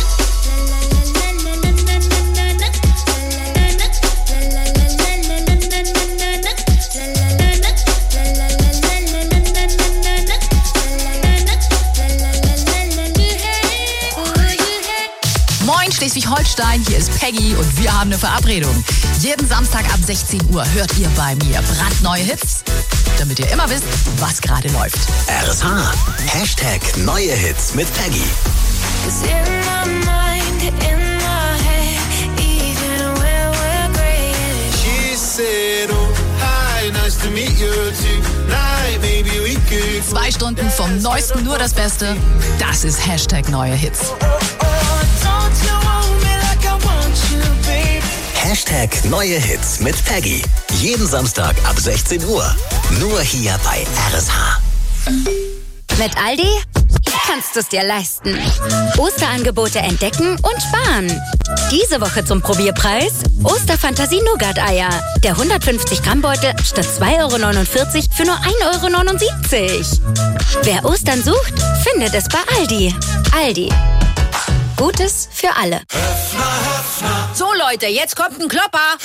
Moin Schleswig-Holstein, hier ist Peggy und wir haben eine Verabredung. Jeden Samstag ab sechzehn Uhr hört ihr bei mir brandneue Hits, damit ihr immer wisst, was gerade läuft. R S H. Hashtag neue Hits mit Peggy. It's in my mind, in my head, even when we're great. She said, oh, hi, nice to meet you tonight. Maybe we could. Zwei Stunden vom Neuesten, nur das Beste. Das ist Hashtag neue Hits. Don't you hold me like I want you, baby. Hashtag neue Hits mit Peggy. Jeden Samstag ab sechzehn Uhr. Nur hier bei R S H. Mit Aldi kannst du es dir leisten. Osterangebote entdecken und sparen. Diese Woche zum Probierpreis Osterfantasie Nougat-Eier. Der hundertfünfzig Gramm Beutel statt zwei Euro neunundvierzig für nur ein Euro neunundsiebzig. Wer Ostern sucht, findet es bei Aldi. Aldi. Gutes für alle. So Leute, jetzt kommt ein Klopper.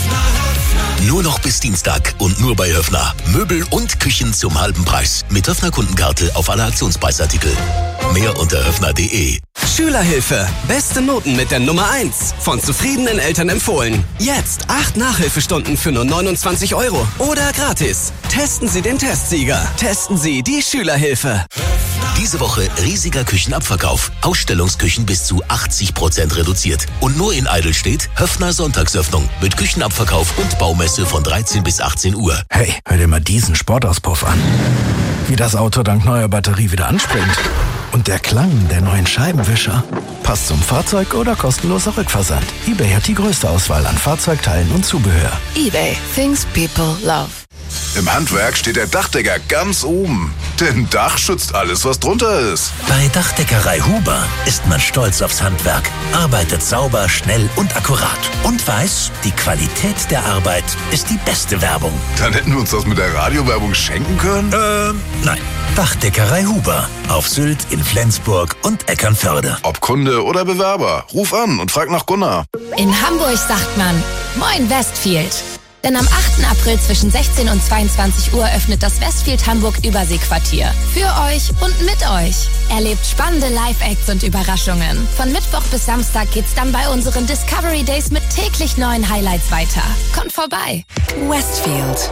Nur noch bis Dienstag und nur bei Höfner. Möbel und Küchen zum halben Preis. Mit Höfner Kundenkarte auf alle Aktionspreisartikel. Mehr unter höfner punkt de. Schülerhilfe. Beste Noten mit der Nummer eins. Von zufriedenen Eltern empfohlen. Jetzt acht Nachhilfestunden für nur neunundzwanzig Euro. Oder gratis. Testen Sie den Testsieger. Testen Sie die Schülerhilfe. Diese Woche riesiger Küchenabverkauf. Ausstellungsküchen bis zu achtzig Prozent reduziert. Und nur in Eidelstedt Höfner Sonntagsöffnung mit Küchenabverkauf und Baumesse von dreizehn bis achtzehn Uhr. Hey, hör dir mal diesen Sportauspuff an. Wie das Auto dank neuer Batterie wieder anspringt. Und der Klang der neuen Scheibenwischer. Passt zum Fahrzeug oder kostenloser Rückversand. eBay hat die größte Auswahl an Fahrzeugteilen und Zubehör. eBay. Things people love. Im Handwerk steht der Dachdecker ganz oben. Denn Dach schützt alles, was drunter ist. Bei Dachdeckerei Huber ist man stolz aufs Handwerk, arbeitet sauber, schnell und akkurat und weiß, die Qualität der Arbeit ist die beste Werbung. Dann hätten wir uns das mit der Radiowerbung schenken können? Ähm, nein. Dachdeckerei Huber. Auf Sylt, in Flensburg und Eckernförde. Ob Kunde oder Bewerber, ruf an und frag nach Gunnar. In Hamburg sagt man Moin Westfield. Denn am achten April zwischen sechzehn und zweiundzwanzig Uhr öffnet das Westfield Hamburg Überseequartier. Für euch und mit euch. Erlebt spannende Live-Acts und Überraschungen. Von Mittwoch bis Samstag geht's dann bei unseren Discovery Days mit täglich neuen Highlights weiter. Kommt vorbei. Westfield.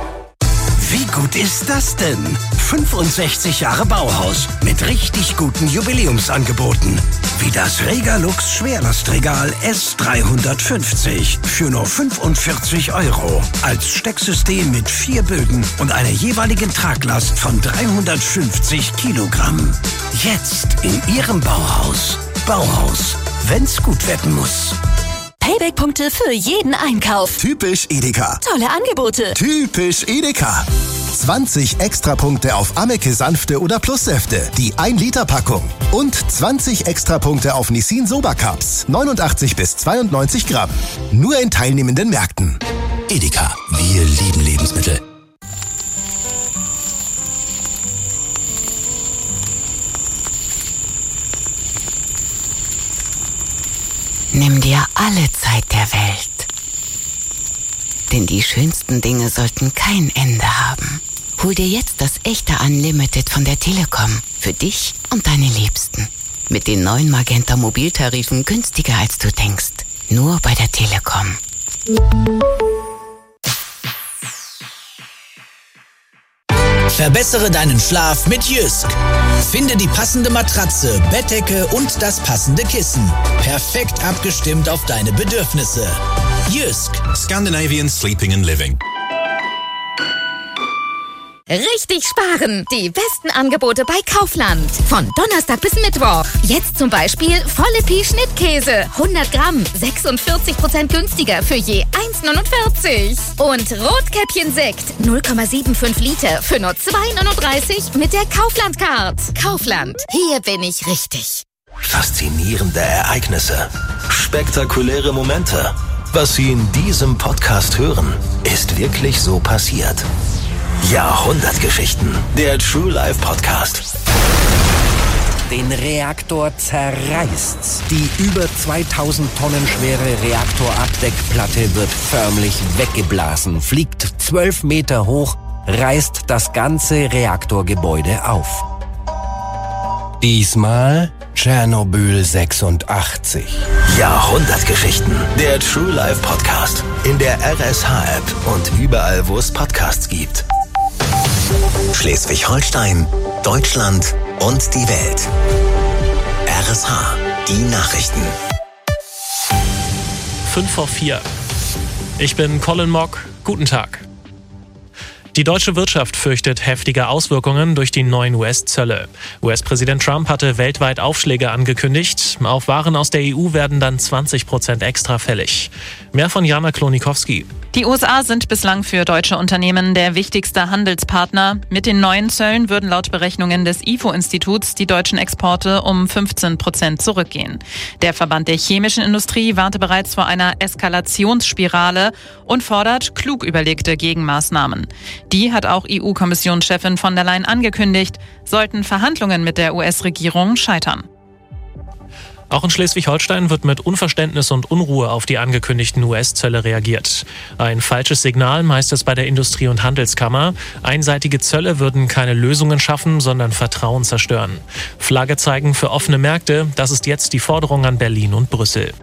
Wie gut ist das denn? fünfundsechzig Jahre Bauhaus mit richtig guten Jubiläumsangeboten. Wie das Regalux Schwerlastregal S dreihundertfünfzig für nur fünfundvierzig Euro. Als Stecksystem mit vier Bögen und einer jeweiligen Traglast von dreihundertfünfzig Kilogramm. Jetzt in Ihrem Bauhaus. Bauhaus, wenn's gut werden muss. Payback-Punkte für jeden Einkauf. Typisch Edeka. Tolle Angebote. Typisch Edeka. zwanzig Extrapunkte auf Ameke Sanfte oder Plussäfte, die ein Liter Packung. Und zwanzig Extrapunkte auf Nissin Soba Cups, neunundachtzig bis zweiundneunzig Gramm. Nur in teilnehmenden Märkten. Edeka, wir lieben Lebensmittel. Nimm dir alle Zeit der Welt. Denn die schönsten Dinge sollten kein Ende haben. Hol dir jetzt das echte Unlimited von der Telekom. Für dich und deine Liebsten. Mit den neuen Magenta Mobiltarifen günstiger als du denkst. Nur bei der Telekom. Verbessere deinen Schlaf mit Jysk. Finde die passende Matratze, Bettdecke und das passende Kissen. Perfekt abgestimmt auf deine Bedürfnisse. Jysk. Scandinavian Sleeping and Living. Richtig sparen! Die besten Angebote bei Kaufland. Von Donnerstag bis Mittwoch. Jetzt zum Beispiel volle Pi Schnittkäse. hundert Gramm. sechsundvierzig Prozent günstiger für je eins Komma neunundvierzig. Und Rotkäppchen Sekt. null Komma fünfundsiebzig Liter für nur zwei Komma neununddreißig mit der Kaufland-Card. Kaufland. Hier bin ich richtig. Faszinierende Ereignisse. Spektakuläre Momente. Was Sie in diesem Podcast hören, ist wirklich so passiert. Jahrhundertgeschichten. Der True Life Podcast. Den Reaktor zerreißt's. Die über zweitausend Tonnen schwere Reaktorabdeckplatte wird förmlich weggeblasen, fliegt zwölf Meter hoch, reißt das ganze Reaktorgebäude auf. Diesmal Tschernobyl sechsundachtzig. Jahrhundertgeschichten. Der True Life Podcast. In der R S H-App und überall, wo es Podcasts gibt. Schleswig-Holstein, Deutschland und die Welt. R S H, die Nachrichten. fünf vor vier. Ich bin Colin Mock. Guten Tag. Die deutsche Wirtschaft fürchtet heftige Auswirkungen durch die neuen U S-Zölle. U S-Präsident Trump hatte weltweit Aufschläge angekündigt. Auf Waren aus der E U werden dann zwanzig Prozent extra fällig. Mehr von Jana Klonikowski. Die U S A sind bislang für deutsche Unternehmen der wichtigste Handelspartner. Mit den neuen Zöllen würden laut Berechnungen des I F O-Instituts die deutschen Exporte um fünfzehn Prozent zurückgehen. Der Verband der chemischen Industrie warnte bereits vor einer Eskalationsspirale und fordert klug überlegte Gegenmaßnahmen. Die hat auch E U-Kommissionschefin von der Leyen angekündigt, sollten Verhandlungen mit der U S-Regierung scheitern. Auch in Schleswig-Holstein wird mit Unverständnis und Unruhe auf die angekündigten U S-Zölle reagiert. Ein falsches Signal, heißt es bei der Industrie- und Handelskammer. Einseitige Zölle würden keine Lösungen schaffen, sondern Vertrauen zerstören. Flagge zeigen für offene Märkte, das ist jetzt die Forderung an Berlin und Brüssel.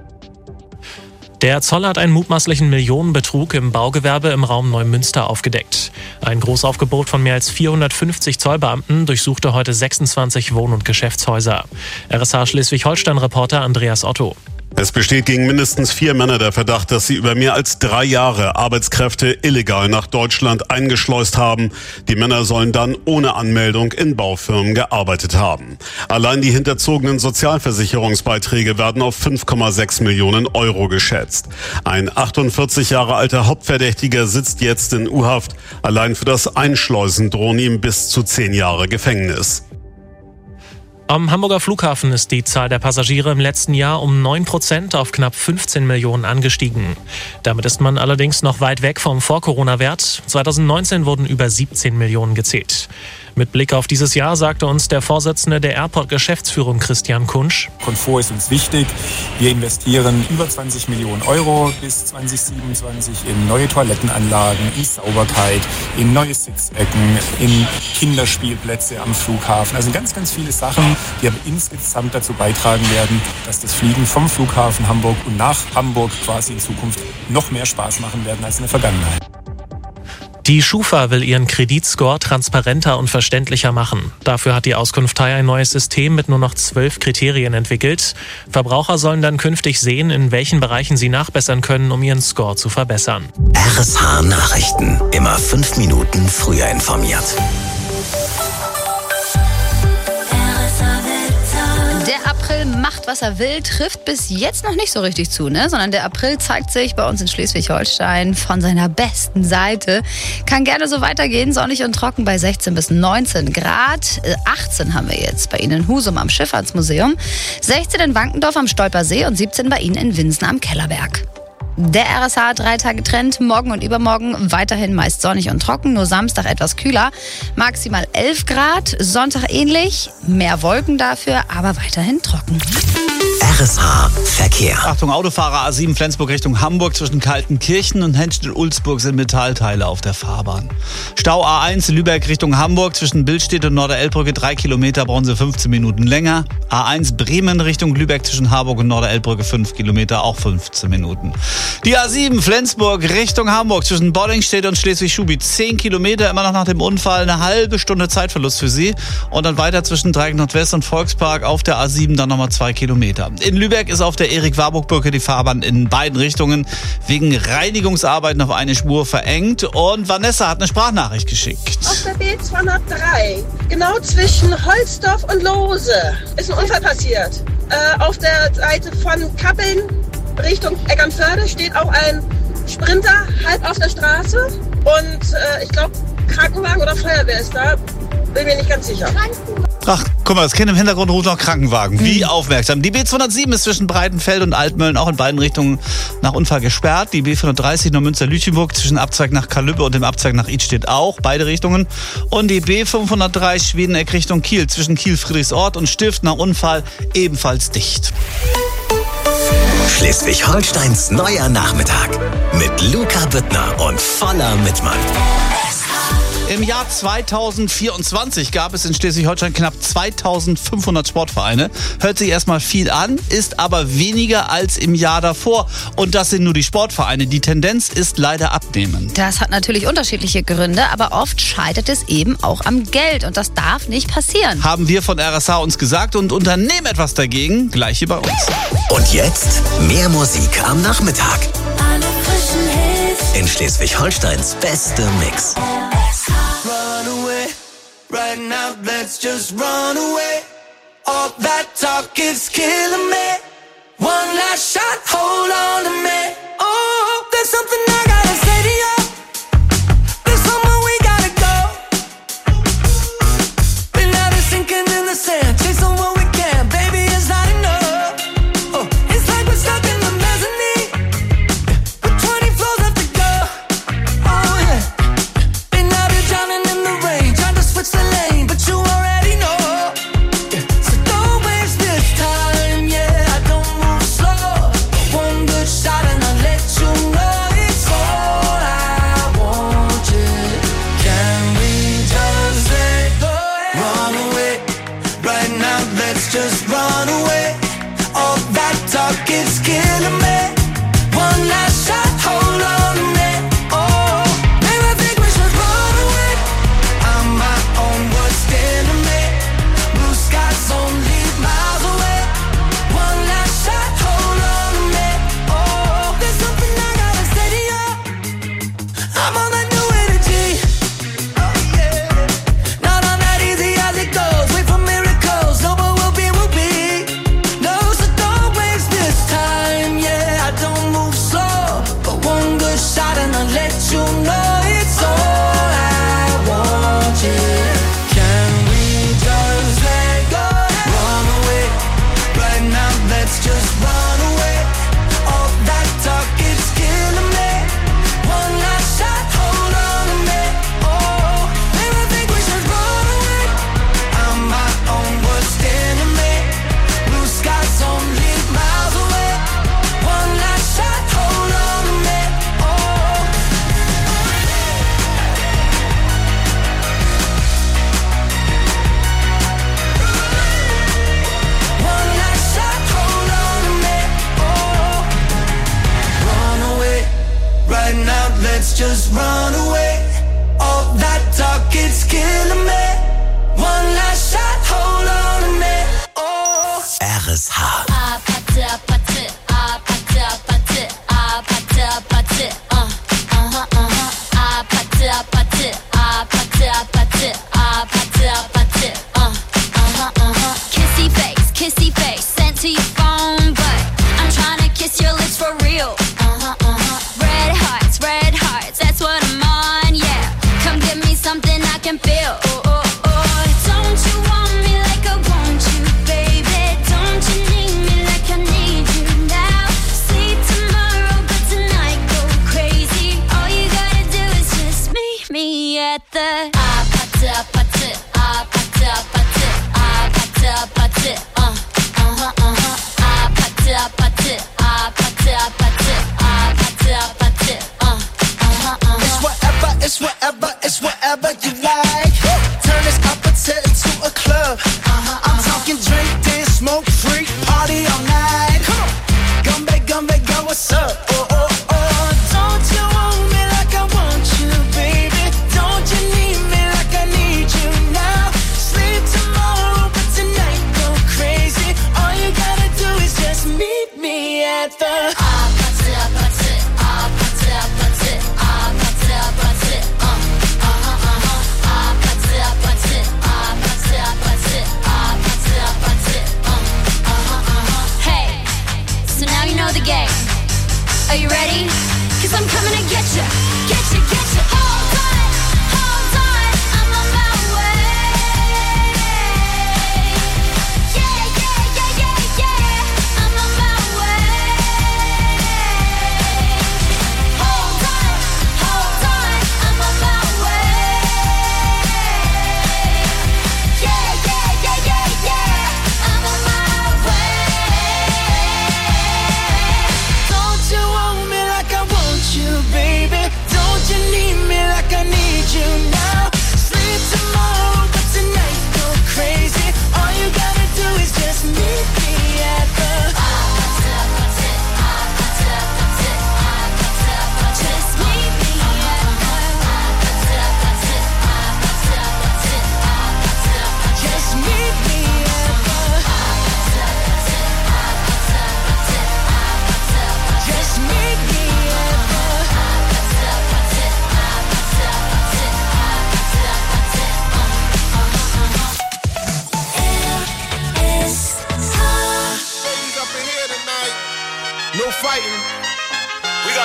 Der Zoll hat einen mutmaßlichen Millionenbetrug im Baugewerbe im Raum Neumünster aufgedeckt. Ein Großaufgebot von mehr als vierhundertfünfzig Zollbeamten durchsuchte heute sechsundzwanzig Wohn- und Geschäftshäuser. R S H Schleswig-Holstein-Reporter Andreas Otto. Es besteht gegen mindestens vier Männer der Verdacht, dass sie über mehr als drei Jahre Arbeitskräfte illegal nach Deutschland eingeschleust haben. Die Männer sollen dann ohne Anmeldung in Baufirmen gearbeitet haben. Allein die hinterzogenen Sozialversicherungsbeiträge werden auf fünf Komma sechs Millionen Euro geschätzt. Ein achtundvierzig Jahre alter Hauptverdächtiger sitzt jetzt in U-Haft. Allein für das Einschleusen drohen ihm bis zu zehn Jahre Gefängnis. Am Hamburger Flughafen ist die Zahl der Passagiere im letzten Jahr um neun Prozent auf knapp fünfzehn Millionen angestiegen. Damit ist man allerdings noch weit weg vom Vor-Corona-Wert. zweitausendneunzehn wurden über siebzehn Millionen gezählt. Mit Blick auf dieses Jahr sagte uns der Vorsitzende der Airport-Geschäftsführung Christian Kunsch: Komfort ist uns wichtig. Wir investieren über zwanzig Millionen Euro bis zwanzig siebenundzwanzig in neue Toilettenanlagen, in Sauberkeit, in neue Sitzecken, in Kinderspielplätze am Flughafen. Also ganz, ganz viele Sachen, die aber insgesamt dazu beitragen werden, dass das Fliegen vom Flughafen Hamburg und nach Hamburg quasi in Zukunft noch mehr Spaß machen werden als in der Vergangenheit. Die Schufa will ihren Kreditscore transparenter und verständlicher machen. Dafür hat die Auskunftei ein neues System mit nur noch zwölf Kriterien entwickelt. Verbraucher sollen dann künftig sehen, in welchen Bereichen sie nachbessern können, um ihren Score zu verbessern. R S H Nachrichten. Immer fünf Minuten früher informiert. Der April macht, was er will, trifft bis jetzt noch nicht so richtig zu, ne? Sondern der April zeigt sich bei uns in Schleswig-Holstein von seiner besten Seite. Kann gerne so weitergehen, sonnig und trocken bei sechzehn bis neunzehn Grad. achtzehn haben wir jetzt bei Ihnen in Husum am Schifffahrtsmuseum, sechzehn in Wankendorf am Stolpersee und siebzehn bei Ihnen in Winsen am Kellerberg. Der R S H drei Tage Trend, morgen und übermorgen weiterhin meist sonnig und trocken, nur Samstag etwas kühler, maximal elf Grad, Sonntag ähnlich, mehr Wolken dafür, aber weiterhin trocken. R S H Verkehr. Achtung Autofahrer, A sieben Flensburg Richtung Hamburg zwischen Kaltenkirchen und Henstedt-Ulzburg sind Metallteile auf der Fahrbahn. Stau A eins Lübeck Richtung Hamburg zwischen Billstedt und Norderelbrücke drei Kilometer, brauchen Sie fünfzehn Minuten länger. A eins Bremen Richtung Lübeck zwischen Harburg und Norderelbrücke fünf Kilometer, auch fünfzehn Minuten. Die A sieben Flensburg Richtung Hamburg zwischen Bollingstedt und Schleswig-Schubi zehn Kilometer, immer noch nach dem Unfall, eine halbe Stunde Zeitverlust für Sie. Und dann weiter zwischen Dreieck Nordwest und Volkspark auf der A sieben dann nochmal zwei Kilometer. In Lübeck ist auf der Erik-Warburg-Brücke die Fahrbahn in beiden Richtungen wegen Reinigungsarbeiten auf eine Spur verengt. Und Vanessa hat eine Sprachnachricht geschickt. Auf der B zweihundertdrei, genau zwischen Holzdorf und Lohse, ist ein Unfall passiert. Äh, auf der Seite von Kappeln Richtung Eckernförde steht auch ein Sprinter halb auf der Straße. Und äh, ich glaube, Krankenwagen oder Feuerwehr ist da. Bin mir nicht ganz sicher. Ach, guck mal, das Kind im Hintergrund ruft noch Krankenwagen. Wie aufmerksam. Die B zweihundertsieben ist zwischen Breitenfeld und Altmölln auch in beiden Richtungen nach Unfall gesperrt. Die B vierhundertdreißig Neumünster-Lütjenburg zwischen Abzweig nach Kalübbe und dem Abzweig nach Idstedt auch, beide Richtungen. Und die B fünfhundertdrei Schwedeneck Richtung Kiel zwischen Kiel-Friedrichsort und Stift nach Unfall ebenfalls dicht. Schleswig-Holsteins neuer Nachmittag mit Luca Büttner und voller Mitmann. Im Jahr zweitausendvierundzwanzig gab es in Schleswig-Holstein knapp zweitausendfünfhundert Sportvereine. Hört sich erstmal viel an, ist aber weniger als im Jahr davor. Und das sind nur die Sportvereine. Die Tendenz ist leider abnehmend. Das hat natürlich unterschiedliche Gründe, aber oft scheitert es eben auch am Geld. Und das darf nicht passieren. Haben wir von R S H uns gesagt und unternehmen etwas dagegen. Gleich hier bei uns. Und jetzt mehr Musik am Nachmittag. In Schleswig-Holsteins beste Mix. Run away, right now let's just run away. All that talk is killing me. One last shot, hold on to me. Oh, there's something I gotta say to you. There's somewhere we gotta go. Been out of sinking in the sand, chasing what we can, baby, it's not enough. Oh, it's like we're stuck in the mezzanine with twenty floors left to go. Oh yeah. Been out here drowning in the rain, trying to switch the lane, but you already know. Yeah. So don't waste this time, yeah. I don't move slow. One good shot and I'll let you know it's all I want. Yeah. Can we just let go? Run away, right now. Let's just run away. All that talk is killing me. One last shot, hold on to me. Oh, maybe I think we should run away. I'm my own worst enemy. Blue skies only miles away. One last shot, hold on to me. Oh, there's something I gotta say to you. I'm on that new energy. Oh yeah, not on that easy as it goes. Wait for miracles. No, but we'll be, we'll be. No, so don't waste this time. Yeah, I don't move slow, but one good shot and I'll let you know it's all I want. Yeah, can we just let go? Run away, right now. Let's just run away. All that talk is killing me. One last shot, hold on to me. Oh, maybe I think we should run away. I'm my own worst enemy. Blue skies only miles away. One last shot, hold on to me. Oh. One last shot, hold on to me. Oh. Run away, right now. Let's just run away. All that talk is killing me. One last shot, hold on to me. Oh. R S H. Kissy face, kissy face, sent to your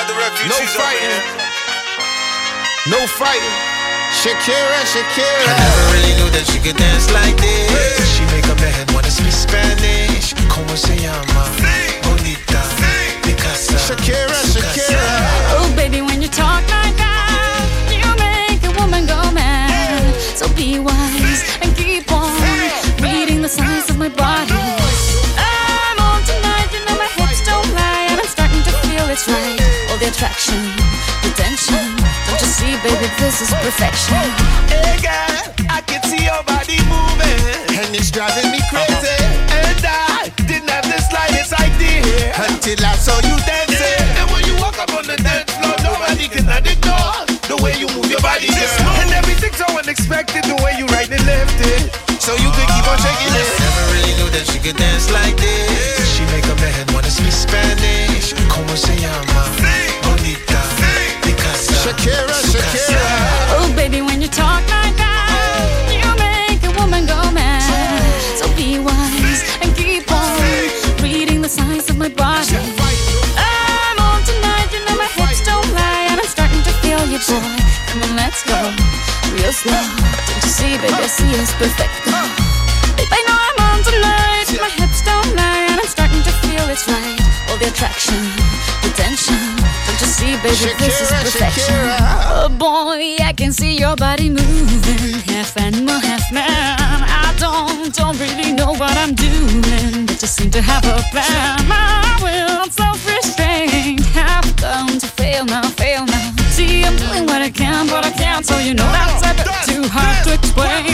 the refugees. No fighting. No fighting. Shakira, Shakira. I never really knew that she could dance like this. She make a man wanna speak Spanish. Como se llama? Bonita. Picasa. Shakira, Shakira. Oh, baby, when you talk like that, you make a woman go mad. So be wise and keep on reading the signs of my body. I'm on tonight, you know my hips don't lie, and I'm starting to feel it's right. All the attraction, the tension. Don't you see, baby, this is perfection. Hey, girl, I can see your body moving, and it's driving me crazy. And I didn't have the slightest idea until I saw you dancing. And when you walk up on the dance floor, nobody can ignore the way you move your body, girl. And everything's so unexpected, the way you right and left it, so you could keep on shaking it. Never really knew that she could dance like this. She make a man wanna speak Spanish. Como se llama? Bonita. Picasa. Shakira, Shakira. Oh, baby, when you talk like that, you make a woman go mad. So be wise and keep on reading the signs of my body. I'm on tonight, you know my hips don't lie, and I'm starting to feel you, boy. Come on, let's go real slow. Don't you see, baby, I see it's perfect. Babe, I know I'm on tonight, my hips don't lie, and I'm starting to feel it's right. All the attraction, the tension. Don't you see, baby, this is perfection. Oh boy, I can see your body moving, half animal, half man. I don't, don't really know what I'm doing, but just seem to have a plan. My will, self-restraint, have come to fail now, fail now. See, I'm doing what I can, but I can't, so you know that's a bit too hard to explain.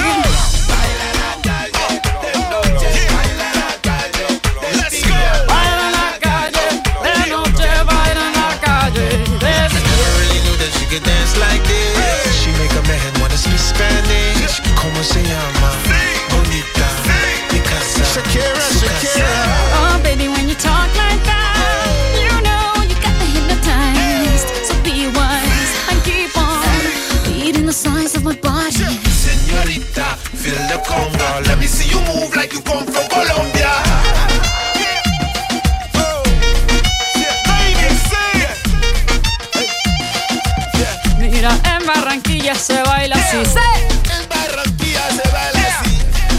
Could dance like this. She make a man wanna speak Spanish. Como se llama? Bonita. Picasa. Shakira, Shakira. Oh, baby, when you talk like that, you know you got me hypnotized. So be wise and keep on reading the signs of my body. Señorita, feel the conga. Let me see you move like you come from Colombia. Mira, en Barranquilla se baila así. En Barranquilla se baila así.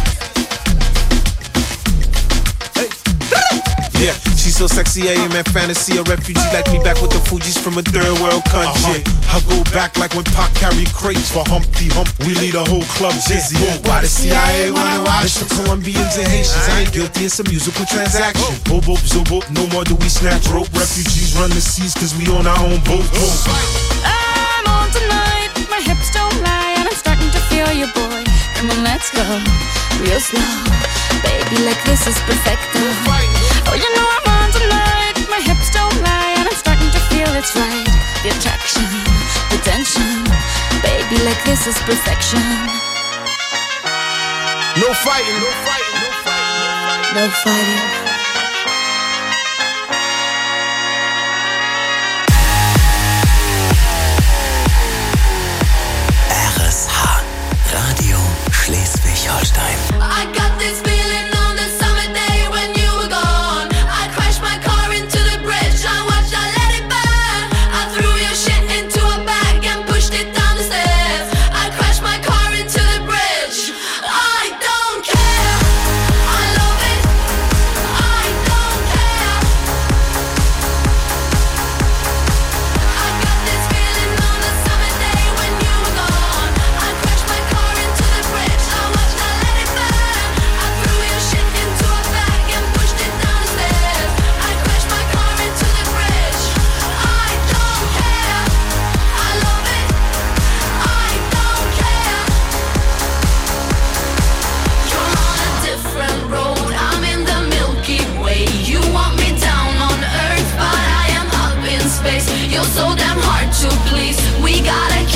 Yeah, she's so sexy, I am in fantasy. A refugee like me back with the Fugees from a third world country. Uh-huh. I go back like when Pac carried crates for Humpty Hump. We lead a whole club dizzy. Why the C I A wanna watch It's the Colombians and Haitians. I ain't guilty, it's a musical transaction. Boop, boop, zo, boop. No more do we snatch rope. Refugees run the seas cause we on our own boat. I'm on tonight, my hips don't lie, and I'm starting to feel you, boy. Come on, let's go real slow. Baby, like this is perfecto. Oh, you know I'm on tonight, my hips don't lie, and I'm starting to feel it's right. The attraction, the tension. Baby, like this is perfection. No fighting, no fighting, no fighting, no fighting. R S H, Radio Schleswig-Holstein. I got this feeling on the summer day when you were gone. I crashed my car into the bridge. I watched, I let it burn. I threw your shit into a bag and pushed it down the stairs. I crashed my car into the bridge. I don't care. I love it. I don't care. I got this feeling on the summer day when you were gone. I crashed my car into the bridge. I watched, I let it burn. I threw your shit into a bag and pushed it down the stairs. I crashed my car into the bridge. I don't care. I love it. I don't care. You're on a different road. I'm in the Milky Way. You want me down on Earth, but I am up in space. You're so damn hard to please. We gotta